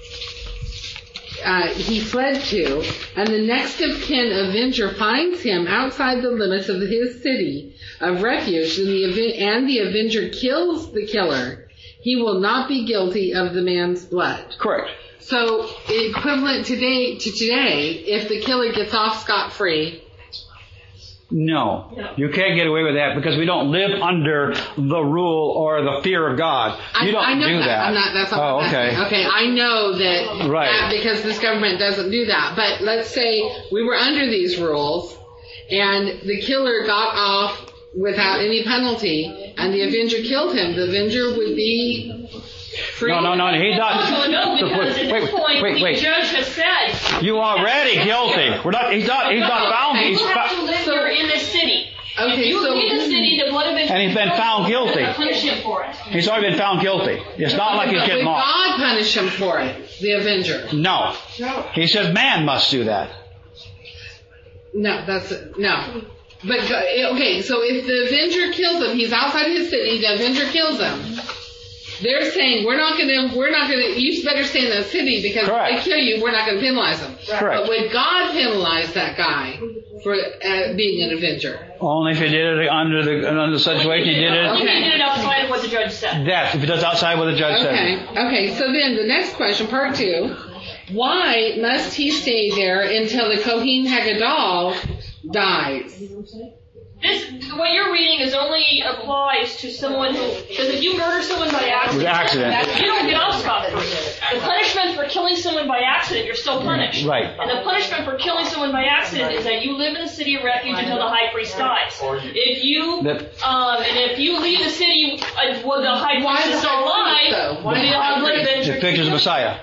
S7: uh, he fled to, and the next of kin avenger finds him outside the limits of his city of refuge, and the aven- and the avenger kills the killer, he will not be guilty of the man's blood."
S2: Correct.
S7: So, equivalent today to today, if the killer gets off scot-free,
S2: No, you can't get away with that because we don't live under the rule or the fear of God. You
S7: I,
S2: don't
S7: I know
S2: do
S7: that.
S2: that.
S7: I'm not, that's not
S2: oh,
S7: what I'm
S2: okay.
S7: asking. Okay, I know that,
S2: Right.
S7: that because this government doesn't do that. But let's say we were under these rules and the killer got off without any penalty and the avenger killed him. The avenger would be free.
S2: No, no, no, he's not.
S10: Oh, no, because at
S2: wait,
S10: this point,
S2: wait,
S10: the
S2: wait.
S10: judge has said,
S2: You already guilty. We're not. He's not. He's not found.
S10: you
S2: He's
S10: have to
S2: fa-
S10: live here in this city.
S7: Okay,
S10: if you
S7: so-
S10: leave the city, the blood of it.
S2: And he's been found guilty.
S10: Punish him for it.
S2: he's already been found guilty. It's not like he's
S7: Would
S2: getting off.
S7: God punish him for it, the avenger?
S2: No. He says man must do that.
S7: No, that's, no. But, go- okay, so if the avenger kills him, he's outside his city, the avenger kills him. They're saying, we're not gonna, we're not gonna, you better stay in the city because
S2: Correct.
S7: if they kill you, we're not gonna penalize them.
S2: Correct.
S7: But would God penalize that guy for uh, being an avenger?
S2: Only if he did it under the under the situation he did
S10: Only
S2: it.
S10: if he did it outside of what the judge said.
S2: Death. If he does outside what the judge
S7: Okay,
S2: said.
S7: okay, so then the next question, part two. Why must he stay there until the Kohen Hagadol dies?
S10: This, what you're reading is only applies to someone who, because if you murder someone by accident,
S2: accident.
S10: you don't get off scot-free. The punishment for killing someone by accident, you're still punished.
S2: Right.
S10: And the punishment for killing someone by accident is that you live in the city of refuge until the high priest dies. If you, um, and if you leave the city uh, with the high priest is still alive,
S7: Why
S10: then
S7: the high
S10: the
S7: priest?
S10: adventure.
S2: The pictures of Messiah.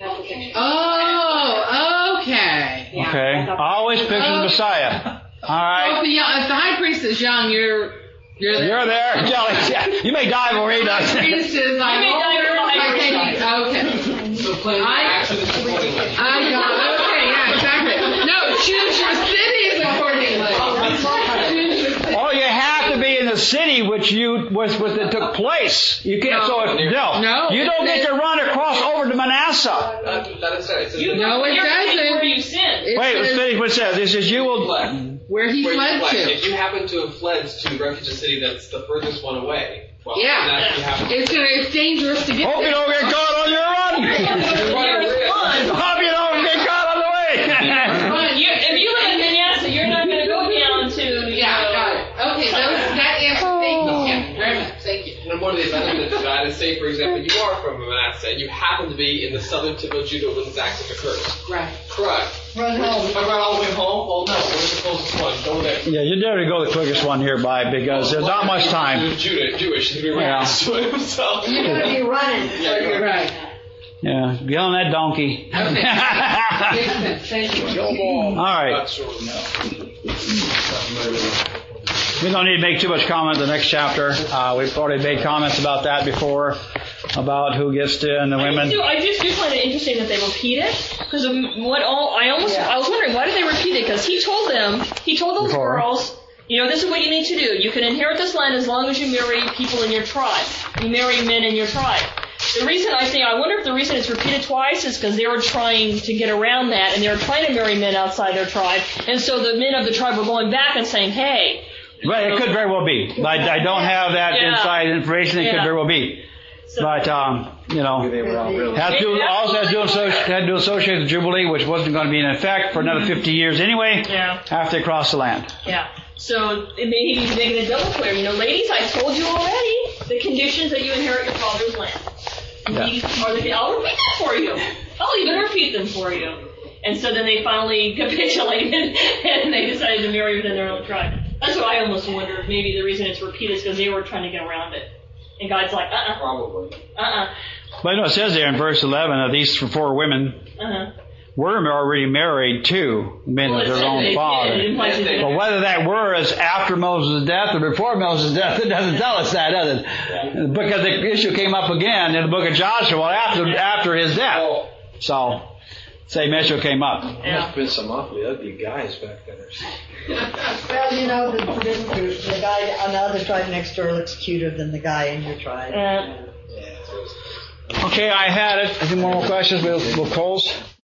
S7: Oh, okay.
S2: Okay. Always pictures of Messiah. All right.
S7: Well, if the, young, if the high priest is young, you're you're there.
S2: You're there. Kelly. You may die before he
S7: The
S2: does.
S7: high priest is like
S10: You may die before the high priest
S7: okay. Okay.
S8: So plan your
S7: I-
S8: actions accordingly.
S7: I got okay. Yeah, exactly. No, choose your cities accordingly.
S2: Oh, you have to be in the city which you which, which it took place. You can't.
S7: No.
S2: So if, no,
S7: No.
S2: you don't get to run across over to Manasseh.
S8: That, that is it. It says
S10: You
S7: No, it
S10: you're
S7: doesn't.
S10: where you sin.
S7: It
S2: Wait, let's
S7: says
S2: finish what it says. It says you will.
S8: fled.
S7: where he
S8: Where you
S7: fled
S8: fled.
S7: to.
S8: If you happen to have fled to the refugee city that's the furthest one away, well,
S7: Yeah.
S8: then that you happen
S7: It's gonna, it's dangerous to get
S2: Hope you
S7: there.
S2: don't get caught on your run. Hope you don't get caught on the way.
S7: Fine.
S10: You, if you live in Manasseh, you're not going to go down to, you
S7: Yeah,
S10: know,
S7: got it. Okay, those, that answer. Thank you. Yeah, very much. Thank you.
S8: And one of the benefits of that is, say, for example, you are from Manasseh and you happen to be in the southern tip of Judah when this accident occurs.
S7: Right.
S8: Correct.
S3: Run home.
S8: If I run all the way home, well, no. Where's the closest one? Go there.
S2: Yeah, you dare to go the quickest one hereby because there's not much time.
S8: Judah, Jewish, to be
S2: Yeah.
S8: right to it himself.
S3: You're going to be running.
S8: Yeah, you're right.
S7: Right.
S2: Yeah, get on that donkey.
S7: Okay. Makes sense. Thank you.
S2: All right.
S8: Not sure.
S2: We don't need to make too much comment in the next chapter. Uh, we've already made comments about that before, about who gets to and the
S10: I
S2: women.
S10: just do, I just do find it interesting that they repeat it because what all I almost I was wondering why did they repeat it? Because he told them, he told those
S2: Before.
S10: girls, you know, this is what you need to do. You can inherit this land as long as you marry people in your tribe. You marry men in your tribe. The reason I think I wonder if the reason it's repeated twice is because they were trying to get around that and they were trying to marry men outside their tribe, and so the men of the tribe were going back and saying, hey.
S2: But it could very well be. I, I don't have that
S10: Yeah.
S2: inside information. It could
S10: Yeah.
S2: very well be.
S10: So,
S2: But, um, you know,
S4: They were all really.
S2: had to,
S10: Maybe that's
S2: also had to,
S10: what they
S2: associ- had to associate the Jubilee, which wasn't going to be in effect for another fifty years anyway,
S10: Yeah.
S2: after they crossed the land.
S10: Yeah. So maybe he's making it double clear. You know, ladies, I told you already the conditions that you inherit your father's land.
S2: Yeah.
S10: These are the, I'll repeat them for you. I'll even repeat them for you. And so then they finally capitulated and they decided to marry within their own tribe. That's what I almost wondered. Maybe the reason it's repeated is because they were trying to get around it. And God's like, uh-uh.
S8: Probably.
S10: Uh-uh.
S2: But you know, it says there in verse eleven that these four women
S10: Uh-huh.
S2: were already married to men
S10: Well,
S2: of
S10: it
S2: their
S10: says
S2: own
S10: they did.
S2: father.
S10: It implies they did.
S2: But whether that were is after Moses' death or before Moses' death, it doesn't tell us that, does it? Because the issue came up again in the book of Joshua after after his death. So, same issue came up.
S4: There must have been some awfully ugly guys back then.
S3: Well, you know, the, the, the guy on the other tribe next door looks cuter than the guy in your tribe.
S10: Uh,
S2: Okay, I had it. Any more questions? We'll, we'll close.